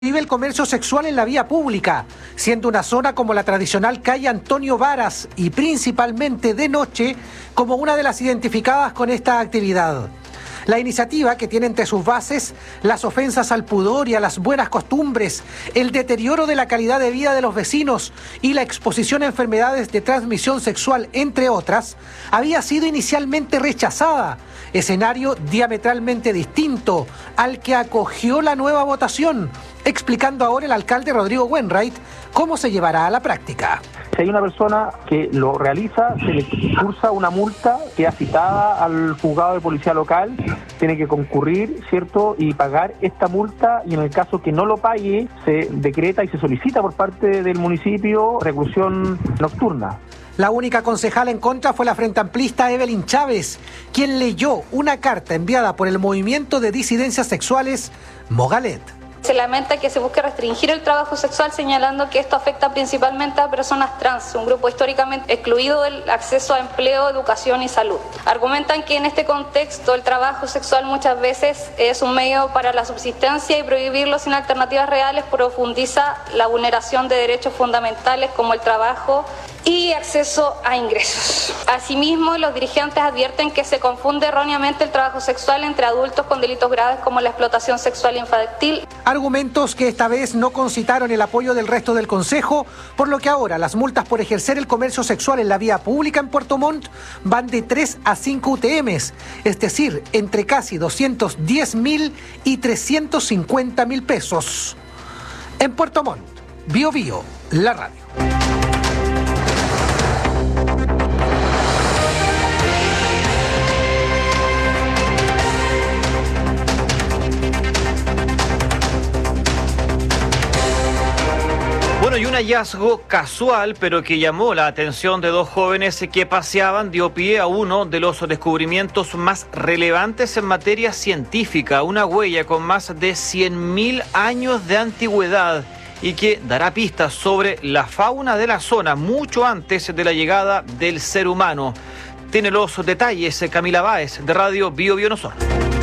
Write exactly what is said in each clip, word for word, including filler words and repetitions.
Vive el comercio sexual en la vía pública, siendo una zona como la tradicional calle Antonio Varas y principalmente de noche como una de las identificadas con esta actividad. La iniciativa, que tiene entre sus bases las ofensas al pudor y a las buenas costumbres, el deterioro de la calidad de vida de los vecinos y la exposición a enfermedades de transmisión sexual, entre otras, había sido inicialmente rechazada, escenario diametralmente distinto al que acogió la nueva votación, explicando ahora el alcalde Rodrigo Wainwright cómo se llevará a la práctica. Si hay una persona que lo realiza, se le cursa una multa que es citada al juzgado de policía local, tiene que concurrir, ¿cierto?, y pagar esta multa, y en el caso que no lo pague, se decreta y se solicita por parte del municipio reclusión nocturna. La única concejala en contra fue la frente amplista Evelyn Chávez, quien leyó una carta enviada por el movimiento de disidencias sexuales Mogalet. Se lamenta que se busque restringir el trabajo sexual, señalando que esto afecta principalmente a personas trans, un grupo históricamente excluido del acceso a empleo, educación y salud. Argumentan que en este contexto el trabajo sexual muchas veces es un medio para la subsistencia y prohibirlo sin alternativas reales profundiza la vulneración de derechos fundamentales como el trabajo y acceso a ingresos. Asimismo, los dirigentes advierten que se confunde erróneamente el trabajo sexual entre adultos con delitos graves como la explotación sexual infantil. Argumentos que esta vez no concitaron el apoyo del resto del Consejo, por lo que ahora las multas por ejercer el comercio sexual en la vía pública en Puerto Montt van de tres a cinco U T Ms, es decir, entre casi doscientos diez mil y trescientos cincuenta mil pesos. En Puerto Montt, Bio Bio, la radio. Bueno, y un hallazgo casual, pero que llamó la atención de dos jóvenes que paseaban, dio pie a uno de los descubrimientos más relevantes en materia científica, una huella con más de cien mil años de antigüedad y que dará pistas sobre la fauna de la zona mucho antes de la llegada del ser humano. Tiene los detalles Camila Báez, de Radio Bio Bio Nosor.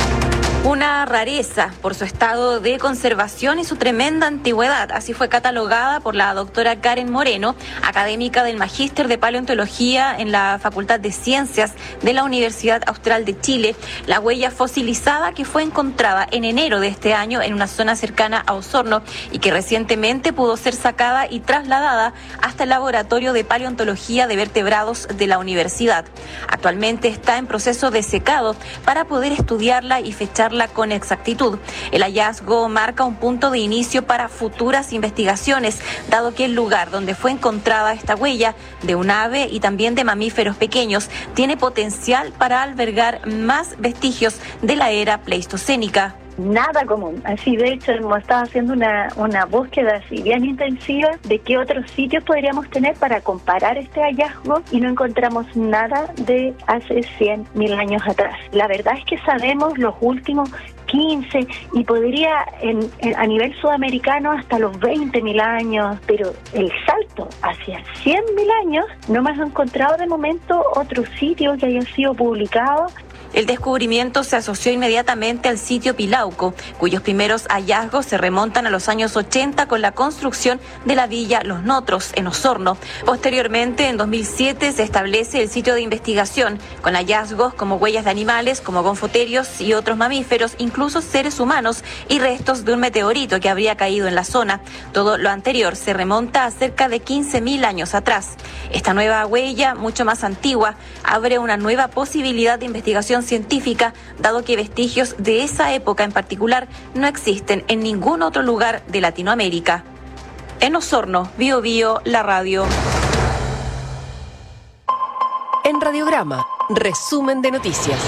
Una rareza por su estado de conservación y su tremenda antigüedad. Así fue catalogada por la doctora Karen Moreno, académica del Magíster de Paleontología en la Facultad de Ciencias de la Universidad Austral de Chile, la huella fosilizada que fue encontrada en enero de este año en una zona cercana a Osorno y que recientemente pudo ser sacada y trasladada hasta el Laboratorio de Paleontología de Vertebrados de la universidad. Actualmente está en proceso de secado para poder estudiarla y fecharla con exactitud. El hallazgo marca un punto de inicio para futuras investigaciones, dado que el lugar donde fue encontrada esta huella de un ave y también de mamíferos pequeños tiene potencial para albergar más vestigios de la era pleistocénica. Nada común. Así, de hecho, hemos estado haciendo una, una búsqueda así bien intensiva de qué otros sitios podríamos tener para comparar este hallazgo y no encontramos nada de hace cien mil años atrás. La verdad es que sabemos los últimos quince y podría en, en, a nivel sudamericano hasta los veinte mil años, pero el salto hacia cien mil años no hemos encontrado de momento otro sitio que haya sido publicado. El descubrimiento se asoció inmediatamente al sitio Pilauco, cuyos primeros hallazgos se remontan a los años ochenta con la construcción de la villa Los Notros en Osorno. Posteriormente, en dos mil siete, se establece el sitio de investigación, con hallazgos como huellas de animales, como gonfoterios y otros mamíferos, incluso seres humanos y restos de un meteorito que habría caído en la zona. Todo lo anterior se remonta a cerca de quince mil años atrás. Esta nueva huella, mucho más antigua, abre una nueva posibilidad de investigación científica, dado que vestigios de esa época en particular no existen en ningún otro lugar de Latinoamérica. En Osorno, Bio Bio, la radio. En Radiograma, resumen de noticias.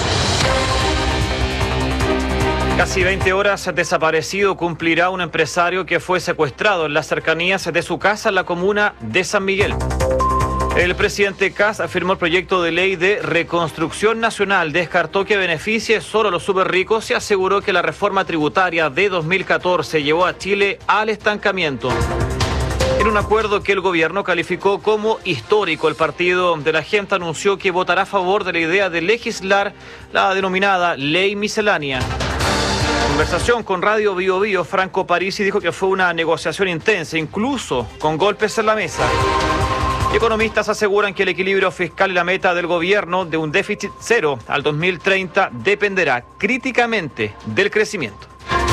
Casi veinte horas desaparecido cumplirá un empresario que fue secuestrado en las cercanías de su casa en la comuna de San Miguel. El presidente Kast afirmó el proyecto de ley de reconstrucción nacional, descartó que beneficie solo a los superricos y aseguró que la reforma tributaria de dos mil catorce llevó a Chile al estancamiento. En un acuerdo que el gobierno calificó como histórico, el Partido de la Gente anunció que votará a favor de la idea de legislar la denominada Ley Miscelánea. Conversación con Radio Bio Bio, Franco Parisi dijo que fue una negociación intensa, incluso con golpes en la mesa. Economistas aseguran que el equilibrio fiscal y la meta del gobierno de un déficit cero al dos mil treinta dependerá críticamente del crecimiento.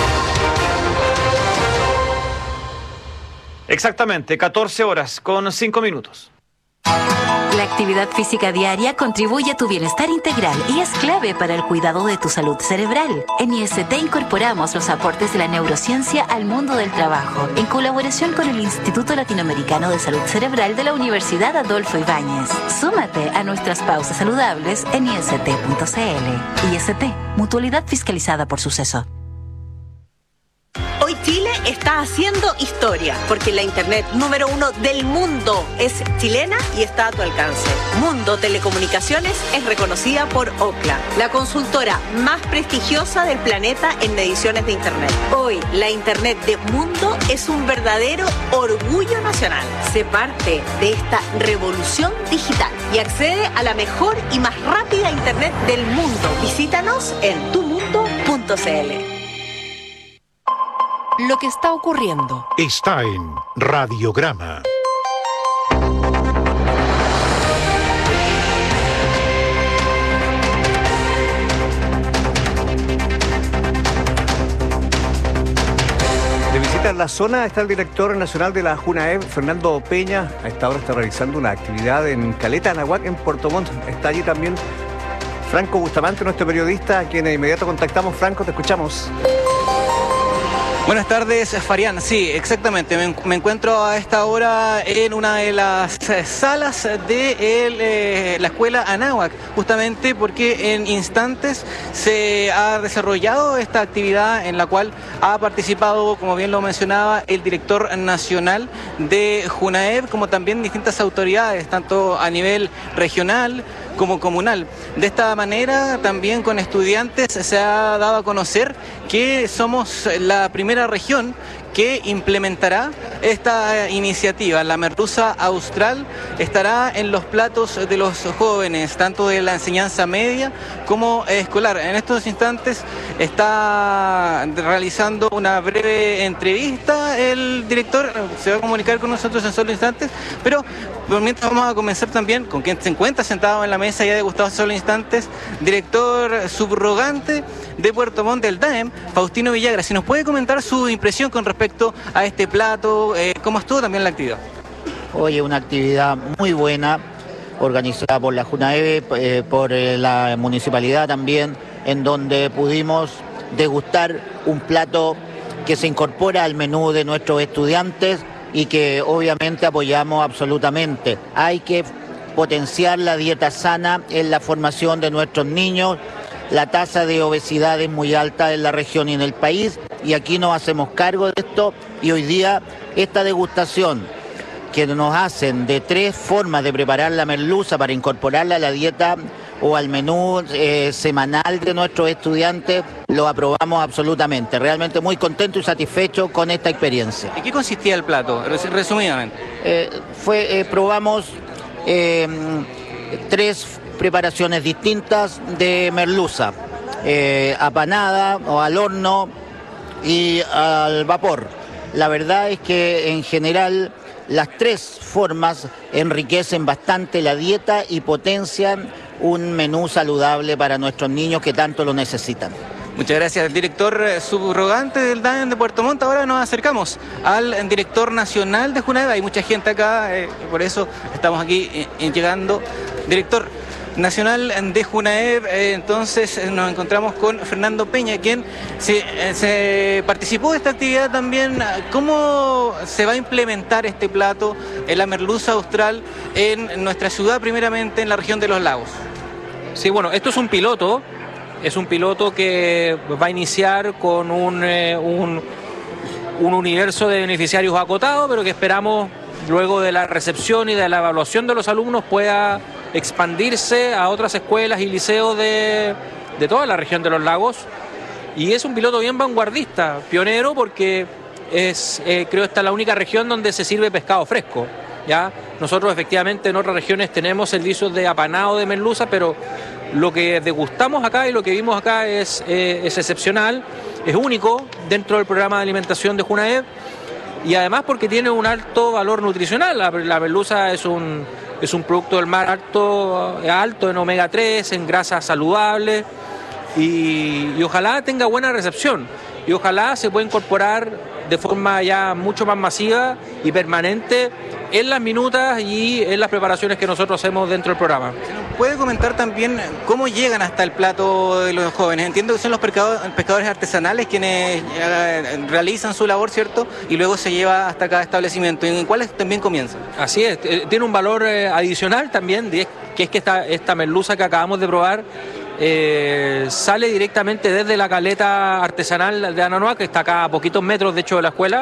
Exactamente, catorce horas con cinco minutos. La actividad física diaria contribuye a tu bienestar integral y es clave para el cuidado de tu salud cerebral. En I S T incorporamos los aportes de la neurociencia al mundo del trabajo, en colaboración con el Instituto Latinoamericano de Salud Cerebral de la Universidad Adolfo Ibáñez. Súmate a nuestras pausas saludables en I S T punto C L. I S T, mutualidad fiscalizada por Suceso. Hoy Chile está haciendo historia, porque la internet número uno del mundo es chilena y está a tu alcance. Mundo Telecomunicaciones es reconocida por Ookla, la consultora más prestigiosa del planeta en mediciones de internet. Hoy, la internet de Mundo es un verdadero orgullo nacional. Sé parte de esta revolución digital y accede a la mejor y más rápida internet del mundo. Visítanos en tu mundo punto c l. Lo que está ocurriendo está en Radiograma. De visita en la zona está el director nacional de la JUNAEV, Fernando Peña. A esta hora está realizando una actividad en Caleta, Anahuac, en Puerto Montt. Está allí también Franco Bustamante, nuestro periodista, a quien de inmediato contactamos. Franco, te escuchamos. Buenas tardes, Farián. Sí, exactamente. Me, me encuentro a esta hora en una de las salas de el, eh, la escuela Anahuac, justamente porque en instantes se ha desarrollado esta actividad en la cual ha participado, como bien lo mencionaba, el director nacional de JUNAEV, como también distintas autoridades, tanto a nivel regional como comunal. De esta manera, también con estudiantes se ha dado a conocer que somos la primera región que implementará esta iniciativa. La merluza austral estará en los platos de los jóvenes, tanto de la enseñanza media como escolar. En estos instantes está realizando una breve entrevista el director, se va a comunicar con nosotros en solo instantes, pero mientras vamos a comenzar también con quien se encuentra sentado en la mesa ya degustado en solo instantes, director subrogante de Puerto Montt del D A E M, Faustino Villagra. Si nos puede comentar su impresión con respecto a este plato, eh, ¿cómo estuvo también la actividad? Oye, una actividad muy buena, organizada por la JUNAEV, eh, por eh, la municipalidad también, en donde pudimos degustar un plato que se incorpora al menú de nuestros estudiantes y que obviamente apoyamos absolutamente. Hay que potenciar la dieta sana en la formación de nuestros niños. La tasa de obesidad es muy alta en la región y en el país, y aquí nos hacemos cargo de esto, y hoy día esta degustación que nos hacen de tres formas de preparar la merluza para incorporarla a la dieta o al menú eh, semanal de nuestros estudiantes, lo aprobamos absolutamente. Realmente muy contento y satisfecho con esta experiencia. ¿En qué consistía el plato, resumidamente? Eh, fue, eh, probamos eh, tres preparaciones distintas de merluza, eh, apanada o al horno y al vapor. La verdad es que en general las tres formas enriquecen bastante la dieta y potencian un menú saludable para nuestros niños que tanto lo necesitan. Muchas gracias, director subrogante del D A E M de Puerto Montt. Ahora nos acercamos al director nacional de JUNAEV. Hay mucha gente acá, eh, por eso estamos aquí eh, llegando. Director nacional de JUNAEV, eh, entonces nos encontramos con Fernando Peña, quien se, eh, se participó de esta actividad también. ¿Cómo se va a implementar este plato, en la merluza austral, en nuestra ciudad, primeramente en la región de los lagos? Sí, bueno, esto es un piloto, es un piloto que va a iniciar con un, eh, un, un universo de beneficiarios acotado, pero que esperamos luego de la recepción y de la evaluación de los alumnos pueda expandirse a otras escuelas y liceos de, de toda la región de los lagos. Y es un piloto bien vanguardista, pionero, porque es, eh, creo esta es la única región donde se sirve pescado fresco, ¿ya? Nosotros efectivamente en otras regiones tenemos servicios de apanado de merluza, pero lo que degustamos acá y lo que vimos acá es, eh, es excepcional. es único dentro del programa de alimentación de Junaed y además porque tiene un alto valor nutricional. La, la merluza es un, es un producto del mar alto, alto en omega tres, en grasas saludables y, y ojalá tenga buena recepción y ojalá se pueda incorporar de forma ya mucho más masiva y permanente en las minutas y en las preparaciones que nosotros hacemos dentro del programa. ¿Puede comentar también cómo llegan hasta el plato de los jóvenes? Entiendo que son los pescadores, pescadores artesanales quienes eh, realizan su labor, ¿cierto? Y luego se lleva hasta cada establecimiento. ¿En cuáles también comienzan? Así es, tiene un valor eh, adicional también, que es que esta, esta merluza que acabamos de probar eh, sale directamente desde la caleta artesanal de Ananuac, que está acá a poquitos metros, de hecho, de la escuela.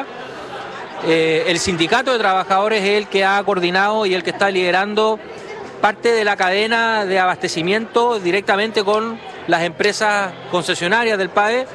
Eh, el sindicato de trabajadores es el que ha coordinado y el que está liderando parte de la cadena de abastecimiento directamente con las empresas concesionarias del P A E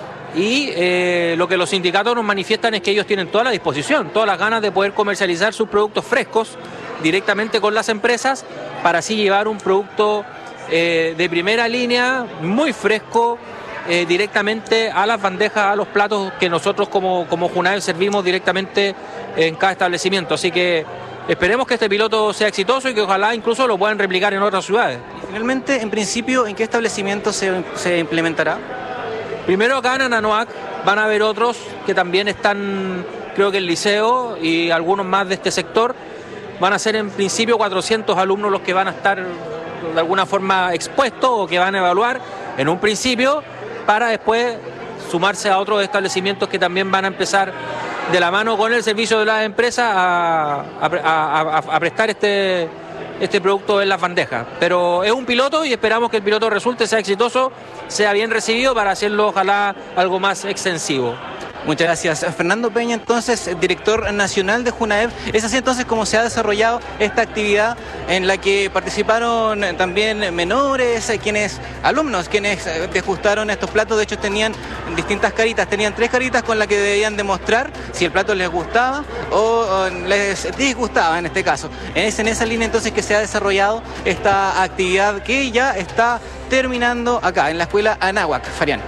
y eh, lo que los sindicatos nos manifiestan es que ellos tienen toda la disposición, todas las ganas de poder comercializar sus productos frescos directamente con las empresas para así llevar un producto eh, de primera línea, muy fresco, Eh, directamente a las bandejas, a los platos que nosotros como, como Junaed servimos directamente en cada establecimiento. Así que esperemos que este piloto sea exitoso y que ojalá incluso lo puedan replicar en otras ciudades. Y finalmente, en principio, ¿en qué establecimiento se, se implementará? Primero acá en Ananuac, van a haber otros que también están, creo que el liceo y algunos más de este sector. Van a ser en principio cuatrocientos alumnos los que van a estar de alguna forma expuestos o que van a evaluar en un principio, para después sumarse a otros establecimientos que también van a empezar de la mano con el servicio de las empresas a, a, a, a prestar este, este producto en las bandejas. Pero es un piloto y esperamos que el piloto resulte, sea exitoso, sea bien recibido para hacerlo ojalá algo más extensivo. Muchas gracias. Fernando Peña, entonces, director nacional de Junaed. Es así entonces como se ha desarrollado esta actividad en la que participaron también menores, quienes, alumnos, quienes degustaron estos platos. De hecho, tenían distintas caritas, tenían tres caritas con las que debían demostrar si el plato les gustaba o, o les disgustaba en este caso. Es en esa línea entonces que se ha desarrollado esta actividad que ya está terminando acá en la escuela Anahuac. Farián.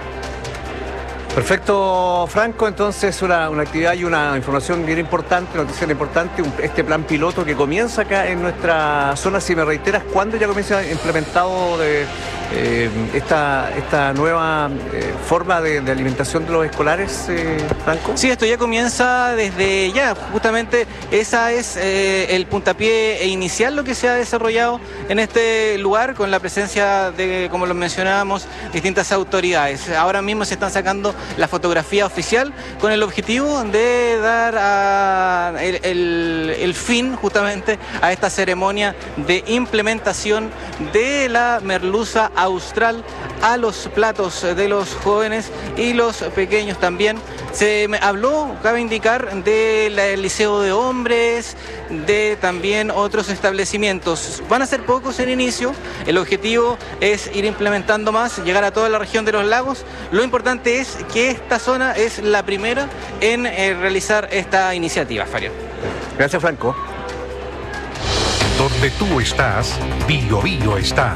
Perfecto, Franco. Entonces una, una actividad y una información bien importante, noticia importante, un, este plan piloto que comienza acá en nuestra zona. Si me reiteras, ¿cuándo ya comienza implementado de, eh, esta, esta nueva eh, forma de, de alimentación de los escolares, eh, Franco? Sí, esto ya comienza desde ya, justamente esa es eh, el puntapié inicial, lo que se ha desarrollado en este lugar con la presencia de, como lo mencionábamos, distintas autoridades. Ahora mismo se están sacando la fotografía oficial con el objetivo de dar a el, el, el fin justamente a esta ceremonia de implementación de la merluza austral a los platos de los jóvenes y los pequeños también. Se me habló, cabe indicar, del Liceo de Hombres, de también otros establecimientos. Van a ser pocos en inicio, el objetivo es ir implementando más, llegar a toda la región de los lagos. Lo importante es que esta zona es la primera en eh, realizar esta iniciativa, Fario. Gracias, Franco. Donde tú estás, Bio Bio está.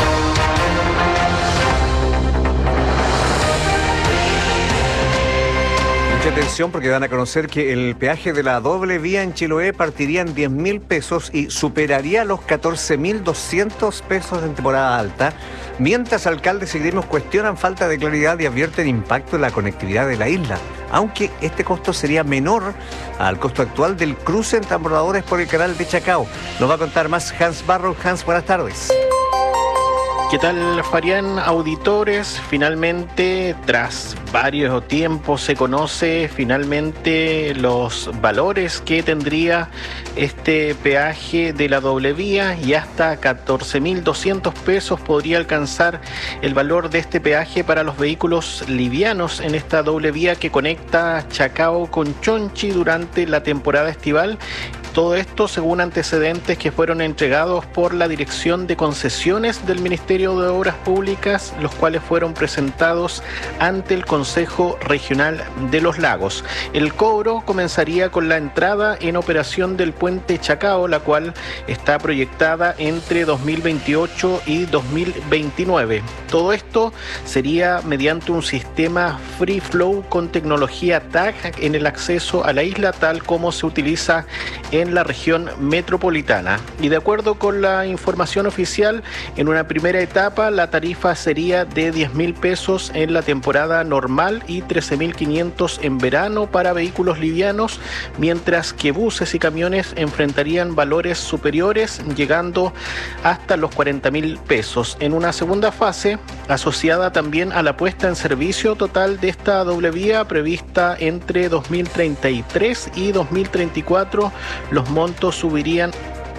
Mucha atención porque van a conocer que el peaje de la doble vía en Chiloé partiría en diez mil pesos y superaría los catorce mil doscientos pesos en temporada alta, mientras alcaldes y gremios cuestionan falta de claridad y advierten impacto en la conectividad de la isla, aunque este costo sería menor al costo actual del cruce en transbordadores por el canal de Chacao. Nos va a contar más Hans Barrow. Hans, buenas tardes. ¿Qué tal, Farián? Auditores, finalmente, tras varios tiempos, se conoce finalmente los valores que tendría este peaje de la doble vía y hasta catorce mil doscientos pesos podría alcanzar el valor de este peaje para los vehículos livianos en esta doble vía que conecta Chacao con Chonchi durante la temporada estival, Todo esto según antecedentes que fueron entregados por la Dirección de Concesiones del Ministerio de Obras Públicas, los cuales fueron presentados ante el Consejo Regional de los Lagos. El cobro comenzaría con la entrada en operación del puente Chacao, la cual está proyectada entre dos mil veintiocho y dos mil veintinueve. Todo esto sería mediante un sistema Free Flow con tecnología T A G en el acceso a la isla, tal como se utiliza en la región metropolitana. Y de acuerdo con la información oficial, en una primera etapa la tarifa sería de diez mil pesos en la temporada normal y trece mil quinientos en verano para vehículos livianos, mientras que buses y camiones enfrentarían valores superiores, llegando hasta los cuarenta mil pesos. En una segunda fase, asociada también a la puesta en servicio total de esta doble vía prevista entre dos mil treinta y tres y dos mil treinta y cuatro, los montos subirían.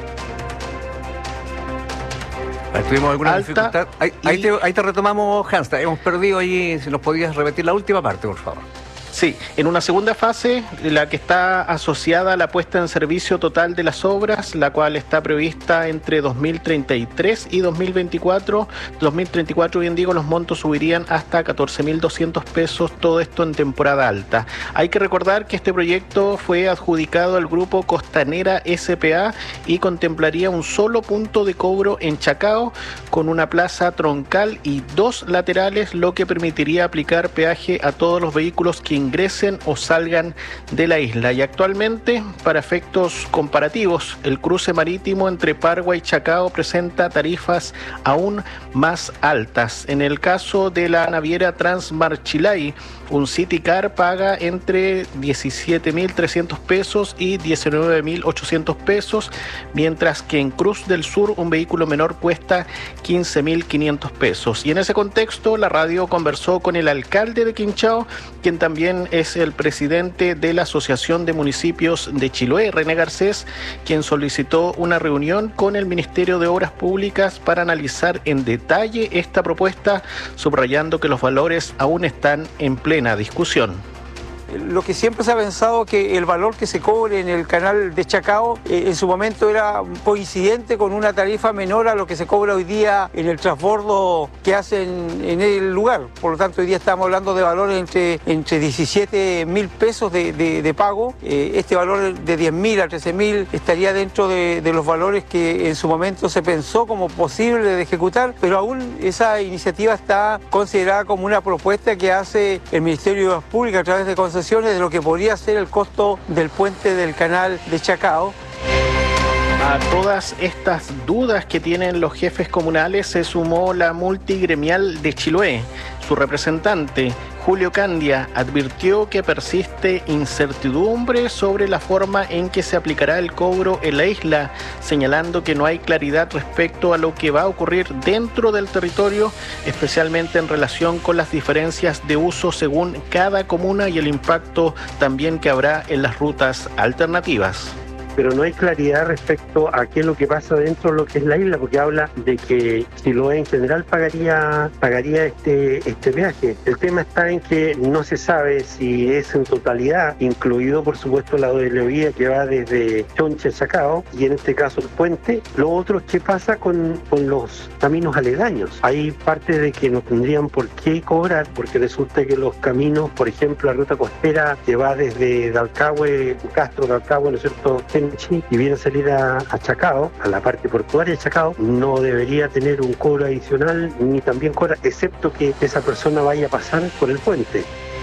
¿Tuvimos alguna alta dificultad? Ahí, y... ahí, te, ahí te retomamos, Hans. Hemos perdido allí. Si nos podías repetir la última parte, por favor. Sí, en una segunda fase, la que está asociada a la puesta en servicio total de las obras, la cual está prevista entre dos mil treinta y tres y dos mil veinticuatro. dos mil treinta y cuatro, bien digo, los montos subirían hasta catorce mil doscientos pesos, todo esto en temporada alta. Hay que recordar que este proyecto fue adjudicado al grupo Costanera S P A y contemplaría un solo punto de cobro en Chacao, con una plaza troncal y dos laterales, lo que permitiría aplicar peaje a todos los vehículos que ingresen o salgan de la isla. Y actualmente, para efectos comparativos, el cruce marítimo entre Pargua y Chacao presenta tarifas aún más altas. En el caso de la naviera Transmarchilay, un City Car paga entre diecisiete mil trescientos pesos y diecinueve mil ochocientos pesos, mientras que en Cruz del Sur un vehículo menor cuesta quince mil quinientos pesos. Y en ese contexto, la radio conversó con el alcalde de Quinchao, quien también es el presidente de la Asociación de Municipios de Chiloé, René Garcés, quien solicitó una reunión con el Ministerio de Obras Públicas para analizar en detalle esta propuesta, subrayando que los valores aún están en plena discusión. Lo que siempre se ha pensado que el valor que se cobre en el canal de Chacao eh, en su momento era coincidente con una tarifa menor a lo que se cobra hoy día en el transbordo que hacen en el lugar. Por lo tanto, hoy día estamos hablando de valores entre, entre diecisiete mil pesos de, de, de pago. Eh, este valor de diez mil a trece mil estaría dentro de, de los valores que en su momento se pensó como posible de ejecutar, pero aún esa iniciativa está considerada como una propuesta que hace el Ministerio de Obras Públicas a través de concesiones de lo que podría ser el costo del puente del canal de Chacao. A todas estas dudas que tienen los jefes comunales se sumó la multigremial de Chiloé. Su representante, Julio Candia, advirtió que persiste incertidumbre sobre la forma en que se aplicará el cobro en la isla, señalando que no hay claridad respecto a lo que va a ocurrir dentro del territorio, especialmente en relación con las diferencias de uso según cada comuna y el impacto también que habrá en las rutas alternativas. Pero no hay claridad respecto a qué es lo que pasa dentro de lo que es la isla, porque habla de que Chiloé en general pagaría pagaría este este peaje. El tema está en que no se sabe si es en totalidad, incluido por supuesto la doble vía que va desde Chonche a Chacao, y en este caso el puente. Lo otro es qué pasa con, con los caminos aledaños. Hay parte de que no tendrían por qué cobrar, porque resulta que los caminos, por ejemplo, la ruta costera que va desde Dalcahue, Castro, Dalcahue, ¿no es cierto?, y viene a salir a, a Chacao, a la parte portuaria de Chacao, no debería tener un cobro adicional ni también cobra, excepto que esa persona vaya a pasar por el puente.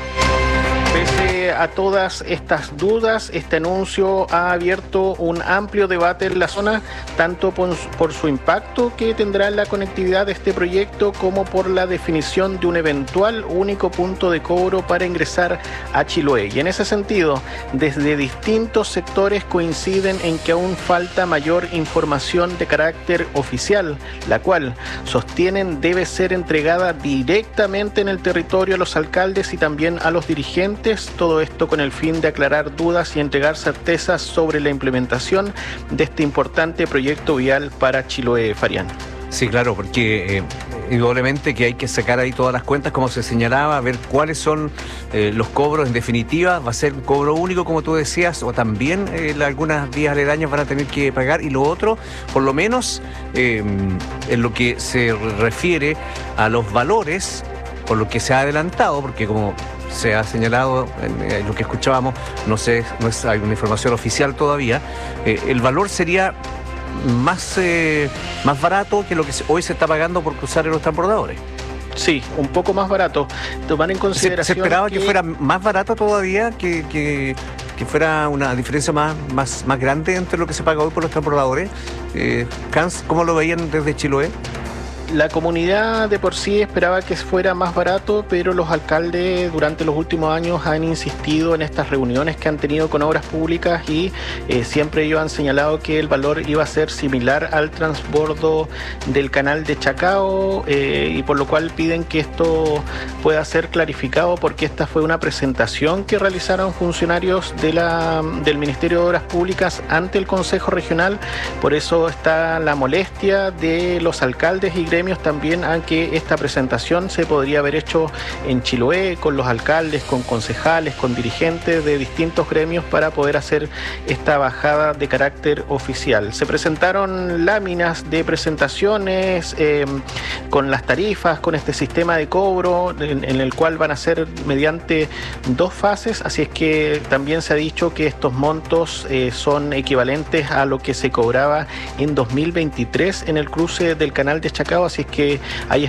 Pese a todas estas dudas, este anuncio ha abierto un amplio debate en la zona, tanto por, por su impacto que tendrá en la conectividad de este proyecto, como por la definición de un eventual único punto de cobro para ingresar a Chiloé. Y en ese sentido, desde distintos sectores coinciden en que aún falta mayor información de carácter oficial, la cual sostienen debe ser entregada directamente en el territorio a los alcaldes y también a los dirigentes. Todo esto con el fin de aclarar dudas y entregar certezas sobre la implementación de este importante proyecto vial para Chiloé, Farián. Sí, claro, porque eh, indudablemente que hay que sacar ahí todas las cuentas, como se señalaba, ver cuáles son eh, los cobros en definitiva. Va a ser un cobro único, como tú decías, o también eh, algunas vías aledañas van a tener que pagar. Y lo otro, por lo menos eh, en lo que se refiere a los valores, por lo que se ha adelantado, porque como se ha señalado en, en lo que escuchábamos, no sé, no es hay una información oficial todavía, eh, el valor sería más, eh, más barato que lo que hoy se está pagando por cruzar en los transbordadores. Sí, un poco más barato. Tomar en consideración ¿Se, se esperaba que... que fuera más barato todavía, que, que, que fuera una diferencia más, más, más grande entre lo que se paga hoy por los transbordadores? Eh, Hans, ¿cómo lo veían desde Chiloé? La comunidad de por sí esperaba que fuera más barato, pero los alcaldes durante los últimos años han insistido en estas reuniones que han tenido con obras públicas y eh, siempre ellos han señalado que el valor iba a ser similar al transbordo del canal de Chacao eh, y por lo cual piden que esto pueda ser clarificado, porque esta fue una presentación que realizaron funcionarios de la, del Ministerio de Obras Públicas ante el Consejo Regional. Por eso está la molestia de los alcaldes y gremios también a que esta presentación se podría haber hecho en Chiloé con los alcaldes, con concejales, con dirigentes de distintos gremios para poder hacer esta bajada de carácter oficial. Se presentaron láminas de presentaciones eh, con las tarifas, con este sistema de cobro en, en el cual van a ser mediante dos fases, así es que también se ha dicho que estos montos eh, son equivalentes a lo que se cobraba en dos mil veintitrés en el cruce del canal de Chacao. Así es que hay...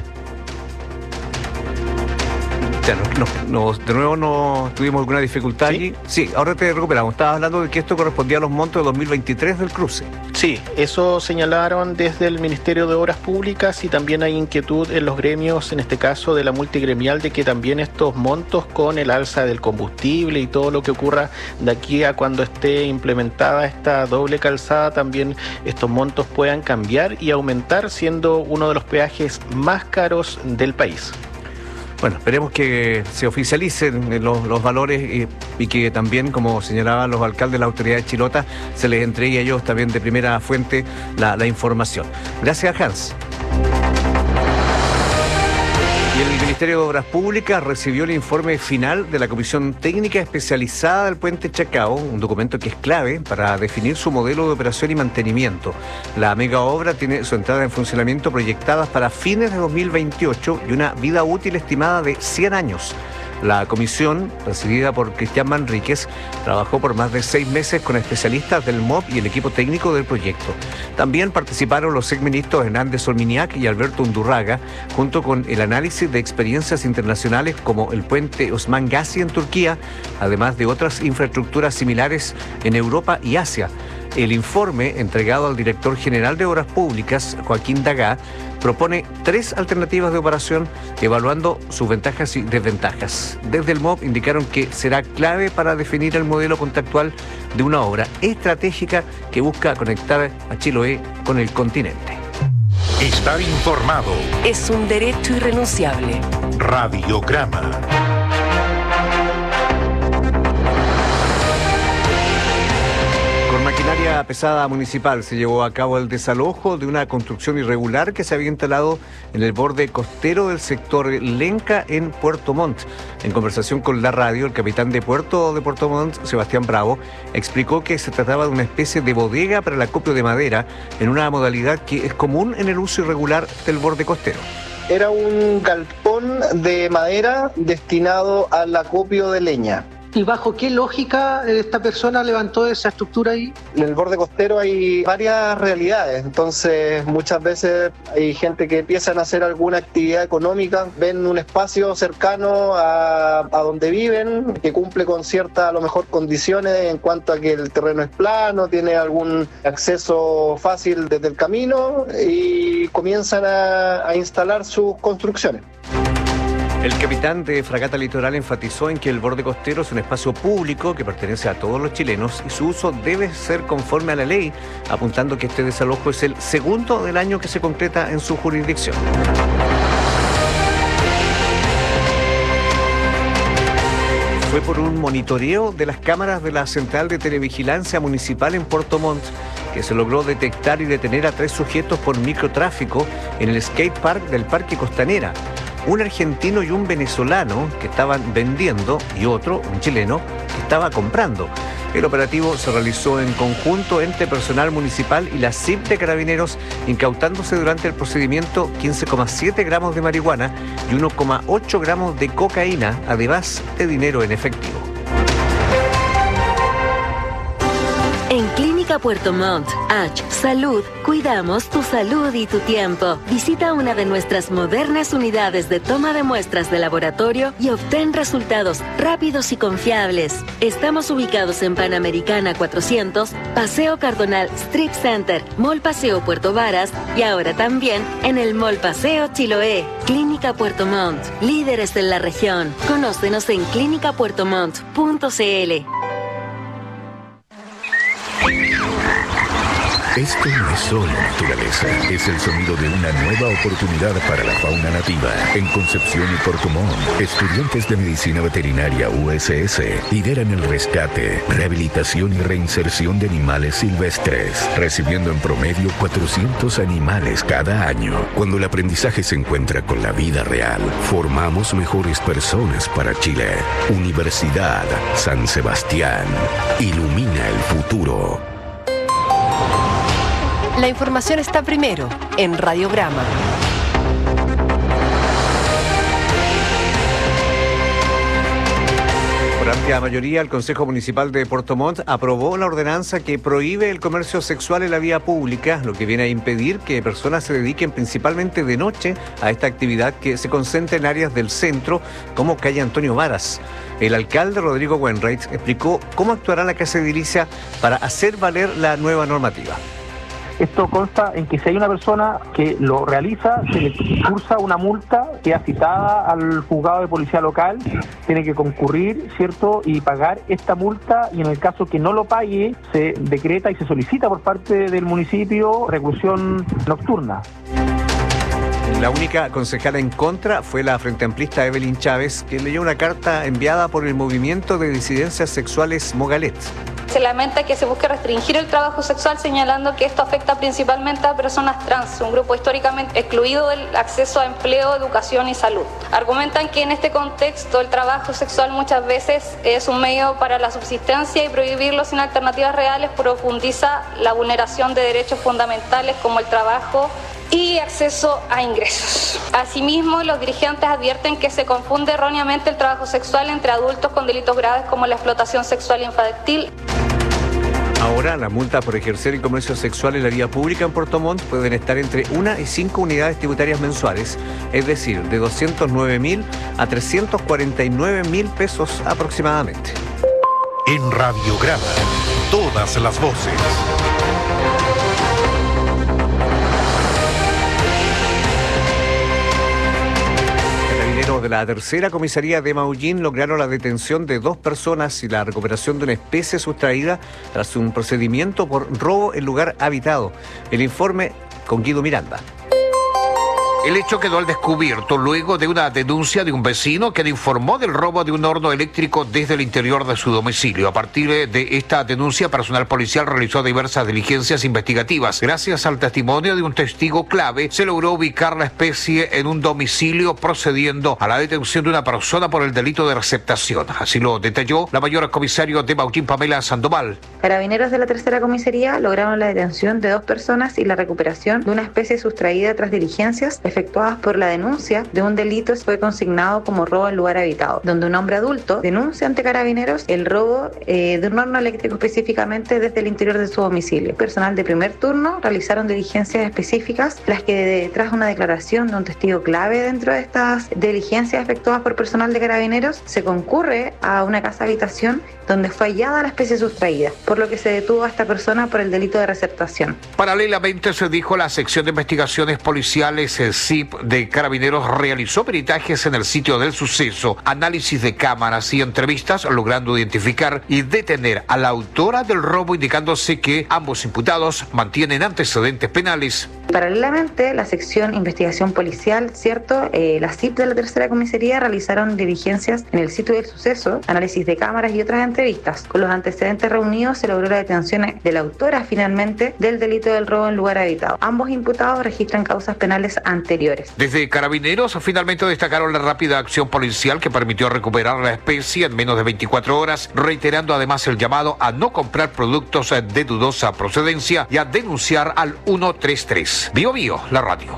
Ya, no, no, no, de nuevo no tuvimos alguna dificultad. ¿Sí? Allí. Sí, ahora te recuperamos. Estabas hablando de que esto correspondía a los montos de dos mil veintitrés del cruce. Sí, eso señalaron desde el Ministerio de Obras Públicas y también hay inquietud en los gremios, en este caso de la multigremial, de que también estos montos con el alza del combustible y todo lo que ocurra de aquí a cuando esté implementada esta doble calzada, también estos montos puedan cambiar y aumentar, siendo uno de los peajes más caros del país. Bueno, esperemos que se oficialicen los, los valores y, y que también, como señalaban los alcaldes de la autoridad de Chilota, se les entregue a ellos también de primera fuente la, la información. Gracias, Hans. Y el Ministerio de Obras Públicas recibió el informe final de la Comisión Técnica Especializada del Puente Chacao, un documento que es clave para definir su modelo de operación y mantenimiento. La mega obra tiene su entrada en funcionamiento proyectada para fines de dos mil veintiocho y una vida útil estimada de cien años. La comisión, presidida por Cristian Manríquez, trabajó por más de seis meses con especialistas del M O B y el equipo técnico del proyecto. También participaron los exministros Hernández Olminiac y Alberto Undurraga, junto con el análisis de experiencias internacionales como el puente Osman Gazi en Turquía, además de otras infraestructuras similares en Europa y Asia. El informe, entregado al director general de Obras Públicas, Joaquín Dagá, propone tres alternativas de operación, evaluando sus ventajas y desventajas. Desde el M O B indicaron que será clave para definir el modelo contractual de una obra estratégica que busca conectar a Chiloé con el continente. Estar informado es un derecho irrenunciable. Radiograma. Maquinaria pesada municipal se llevó a cabo el desalojo de una construcción irregular que se había instalado en el borde costero del sector Lenca en Puerto Montt. En conversación con la radio, el capitán de puerto de Puerto Montt, Sebastián Bravo, explicó que se trataba de una especie de bodega para el acopio de madera en una modalidad que es común en el uso irregular del borde costero. Era un galpón de madera destinado al acopio de leña. ¿Y bajo qué lógica esta persona levantó esa estructura ahí? En el borde costero hay varias realidades, entonces muchas veces hay gente que empiezan a hacer alguna actividad económica, ven un espacio cercano a, a donde viven, que cumple con ciertas, a lo mejor, condiciones en cuanto a que el terreno es plano, tiene algún acceso fácil desde el camino y comienzan a, a instalar sus construcciones. El capitán de Fragata Litoral enfatizó en que el borde costero es un espacio público que pertenece a todos los chilenos y su uso debe ser conforme a la ley, apuntando que este desalojo es el segundo del año que se concreta en su jurisdicción. Fue por un monitoreo de las cámaras de la Central de Televigilancia Municipal en Puerto Montt que se logró detectar y detener a tres sujetos por microtráfico en el skate park del Parque Costanera. Un argentino y un venezolano que estaban vendiendo y otro, un chileno, que estaba comprando. El operativo se realizó en conjunto entre personal municipal y la C I P de Carabineros, incautándose durante el procedimiento quince coma siete gramos de marihuana y uno coma ocho gramos de cocaína, además de dinero en efectivo. En Clínica Puerto Montt, H. Salud, cuidamos tu salud y tu tiempo. Visita una de nuestras modernas unidades de toma de muestras de laboratorio y obtén resultados rápidos y confiables. Estamos ubicados en Panamericana cuatrocientos, Paseo Cardonal Strip Center, Mall Paseo Puerto Varas y ahora también en el Mall Paseo Chiloé. Clínica Puerto Montt, líderes en la región. Conócenos en clínica puerto montt punto c l. Esto no es solo naturaleza, es el sonido de una nueva oportunidad para la fauna nativa. En Concepción y Puerto Montt, estudiantes de Medicina Veterinaria U S S lideran el rescate, rehabilitación y reinserción de animales silvestres, recibiendo en promedio cuatrocientos animales cada año. Cuando el aprendizaje se encuentra con la vida real, formamos mejores personas para Chile. Universidad San Sebastián, ilumina el futuro. La información está primero en Radiograma. Por amplia mayoría, el Consejo Municipal de Puerto Montt aprobó la ordenanza que prohíbe el comercio sexual en la vía pública, lo que viene a impedir que personas se dediquen principalmente de noche a esta actividad que se concentra en áreas del centro, como calle Antonio Varas. El alcalde Rodrigo Wainwright explicó cómo actuará la Casa Edilicia para hacer valer la nueva normativa. Esto consta en que si hay una persona que lo realiza, se le cursa una multa, queda citada al juzgado de policía local, tiene que concurrir, ¿cierto?, y pagar esta multa, y en el caso que no lo pague, se decreta y se solicita por parte del municipio reclusión nocturna. La única concejala en contra fue la frente amplista Evelyn Chávez, que leyó una carta enviada por el Movimiento de Disidencias Sexuales Mogalet. Se lamenta que se busque restringir el trabajo sexual, señalando que esto afecta principalmente a personas trans, un grupo históricamente excluido del acceso a empleo, educación y salud. Argumentan que en este contexto el trabajo sexual muchas veces es un medio para la subsistencia y prohibirlo sin alternativas reales profundiza la vulneración de derechos fundamentales como el trabajo y acceso a ingresos. Asimismo, los dirigentes advierten que se confunde erróneamente el trabajo sexual entre adultos con delitos graves como la explotación sexual infantil. Ahora, las multas por ejercer el comercio sexual en la vía pública en Puerto Montt pueden estar entre una y cinco unidades tributarias mensuales, es decir, de doscientos nueve mil a trescientos cuarenta y nueve mil pesos aproximadamente. En Radiograma, todas las voces. De la tercera comisaría de Maullín lograron la detención de dos personas y la recuperación de una especie sustraída tras un procedimiento por robo en lugar habitado. El informe con Guido Miranda. El hecho quedó al descubierto luego de una denuncia de un vecino que le informó del robo de un horno eléctrico desde el interior de su domicilio. A partir de esta denuncia, personal policial realizó diversas diligencias investigativas. Gracias al testimonio de un testigo clave, se logró ubicar la especie en un domicilio, procediendo a la detención de una persona por el delito de receptación. Así lo detalló la mayor comisario de Maullín, Pamela Sandoval. Carabineros de la tercera comisaría lograron la detención de dos personas y la recuperación de una especie sustraída tras diligencias efectuadas por la denuncia de un delito fue consignado como robo en lugar habitado, donde un hombre adulto denuncia ante Carabineros el robo eh, de un horno eléctrico específicamente desde el interior de su domicilio. Personal de primer turno realizaron diligencias específicas, las que tras una declaración de un testigo clave dentro de estas diligencias efectuadas por personal de Carabineros, se concurre a una casa habitación donde fue hallada la especie sustraída, por lo que se detuvo a esta persona por el delito de receptación. Paralelamente se dijo la sección de investigaciones policiales S I P de Carabineros realizó peritajes en el sitio del suceso, análisis de cámaras y entrevistas, logrando identificar y detener a la autora del robo, indicándose que ambos imputados mantienen antecedentes penales. Paralelamente, la sección investigación policial, ¿cierto? Eh, la S I P de la tercera comisaría realizaron diligencias en el sitio del suceso, análisis de cámaras y otras entrevistas. Con los antecedentes reunidos se logró la detención de la autora finalmente del delito del robo en lugar habitado. Ambos imputados registran causas penales anteriores. Desde Carabineros finalmente destacaron la rápida acción policial que permitió recuperar la especie en menos de veinticuatro horas, reiterando además el llamado a no comprar productos de dudosa procedencia y a denunciar al ciento treinta y tres. Bio Bio, la radio.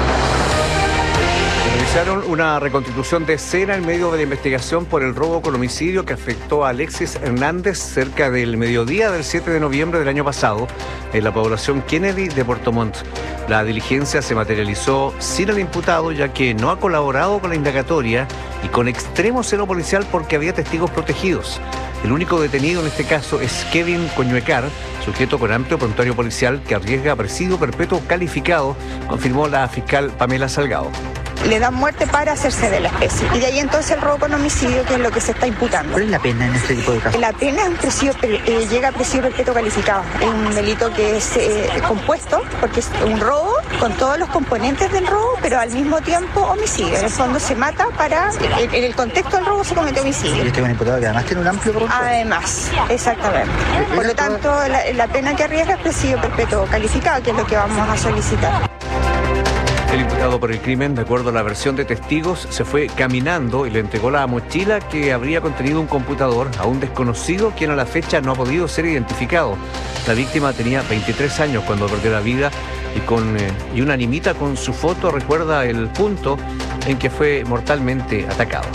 Realizaron una reconstitución de escena en medio de la investigación por el robo con homicidio que afectó a Alexis Hernández cerca del mediodía del siete de noviembre del año pasado en la población Kennedy de Puerto Montt. La diligencia se materializó sin el imputado, ya que no ha colaborado con la indagatoria y con extremo celo policial porque había testigos protegidos. El único detenido en este caso es Kevin Coñuecar, sujeto con amplio prontuario policial que arriesga presidio perpetuo calificado, confirmó la fiscal Pamela Salgado. Le dan muerte para hacerse de la especie. Y de ahí entonces el robo con homicidio, que es lo que se está imputando. ¿Cuál es la pena en este tipo de casos? La pena es un presidio, eh, llega a presidio perpetuo calificado. Es un delito que es eh, compuesto, porque es un robo con todos los componentes del robo, pero al mismo tiempo homicidio. En el fondo se mata para, en, en el contexto del robo se comete homicidio. Y este es un imputado que además tiene un amplio prontuario. Además, exactamente. Por lo tanto, la, la pena que arriesga es presidio perpetuo calificado, que es lo que vamos a solicitar. El imputado por el crimen, de acuerdo a la versión de testigos, se fue caminando y le entregó la mochila que habría contenido un computador a un desconocido quien a la fecha no ha podido ser identificado. La víctima tenía veintitrés años cuando perdió la vida y, con, eh, y una nimita con su foto recuerda el punto en que fue mortalmente atacado.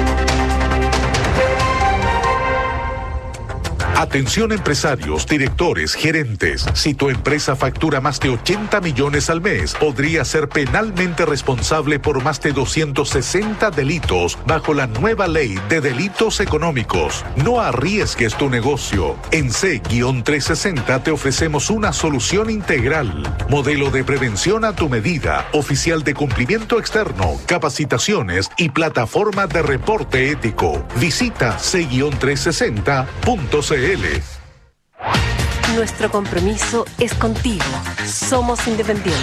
Atención empresarios, directores, gerentes. Si tu empresa factura más de ochenta millones al mes, podría ser penalmente responsable por más de doscientos sesenta delitos bajo la nueva ley de delitos económicos. No arriesgues tu negocio. En C trescientos sesenta te ofrecemos una solución integral. Modelo de prevención a tu medida, oficial de cumplimiento externo, capacitaciones y plataforma de reporte ético. Visita C trescientos sesenta punto c l. Nuestro compromiso es contigo. Somos independientes.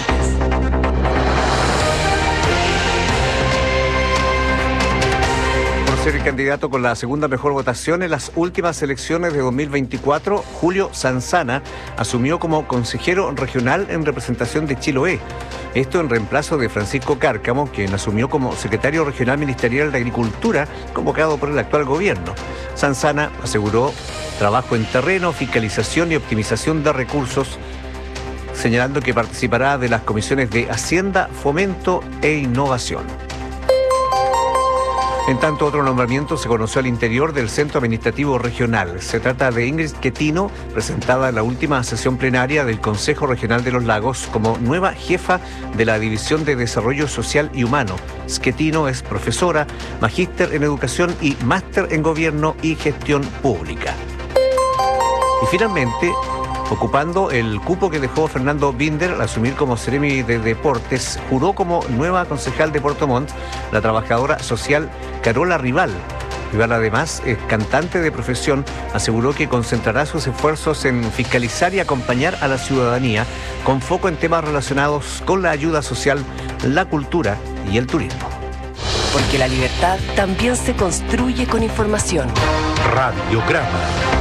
Por ser el candidato con la segunda mejor votación en las últimas elecciones de dos mil veinticuatro, Julio Sanzana asumió como consejero regional en representación de Chiloé. Esto en reemplazo de Francisco Cárcamo, quien asumió como secretario regional ministerial de Agricultura, convocado por el actual gobierno. Sanzana aseguró trabajo en terreno, fiscalización y optimización de recursos, señalando que participará de las comisiones de Hacienda, Fomento e Innovación. En tanto, otro nombramiento se conoció al interior del Centro Administrativo Regional. Se trata de Ingrid Schettino, presentada en la última sesión plenaria del Consejo Regional de los Lagos como nueva jefa de la División de Desarrollo Social y Humano. Schettino es profesora, magíster en Educación y máster en Gobierno y Gestión Pública. Y finalmente, ocupando el cupo que dejó Fernando Binder al asumir como Seremi de Deportes, juró como nueva concejal de Puerto Montt la trabajadora social Carola Rival. Rival, además, es cantante de profesión, aseguró que concentrará sus esfuerzos en fiscalizar y acompañar a la ciudadanía con foco en temas relacionados con la ayuda social, la cultura y el turismo. Porque la libertad también se construye con información. Radiograma.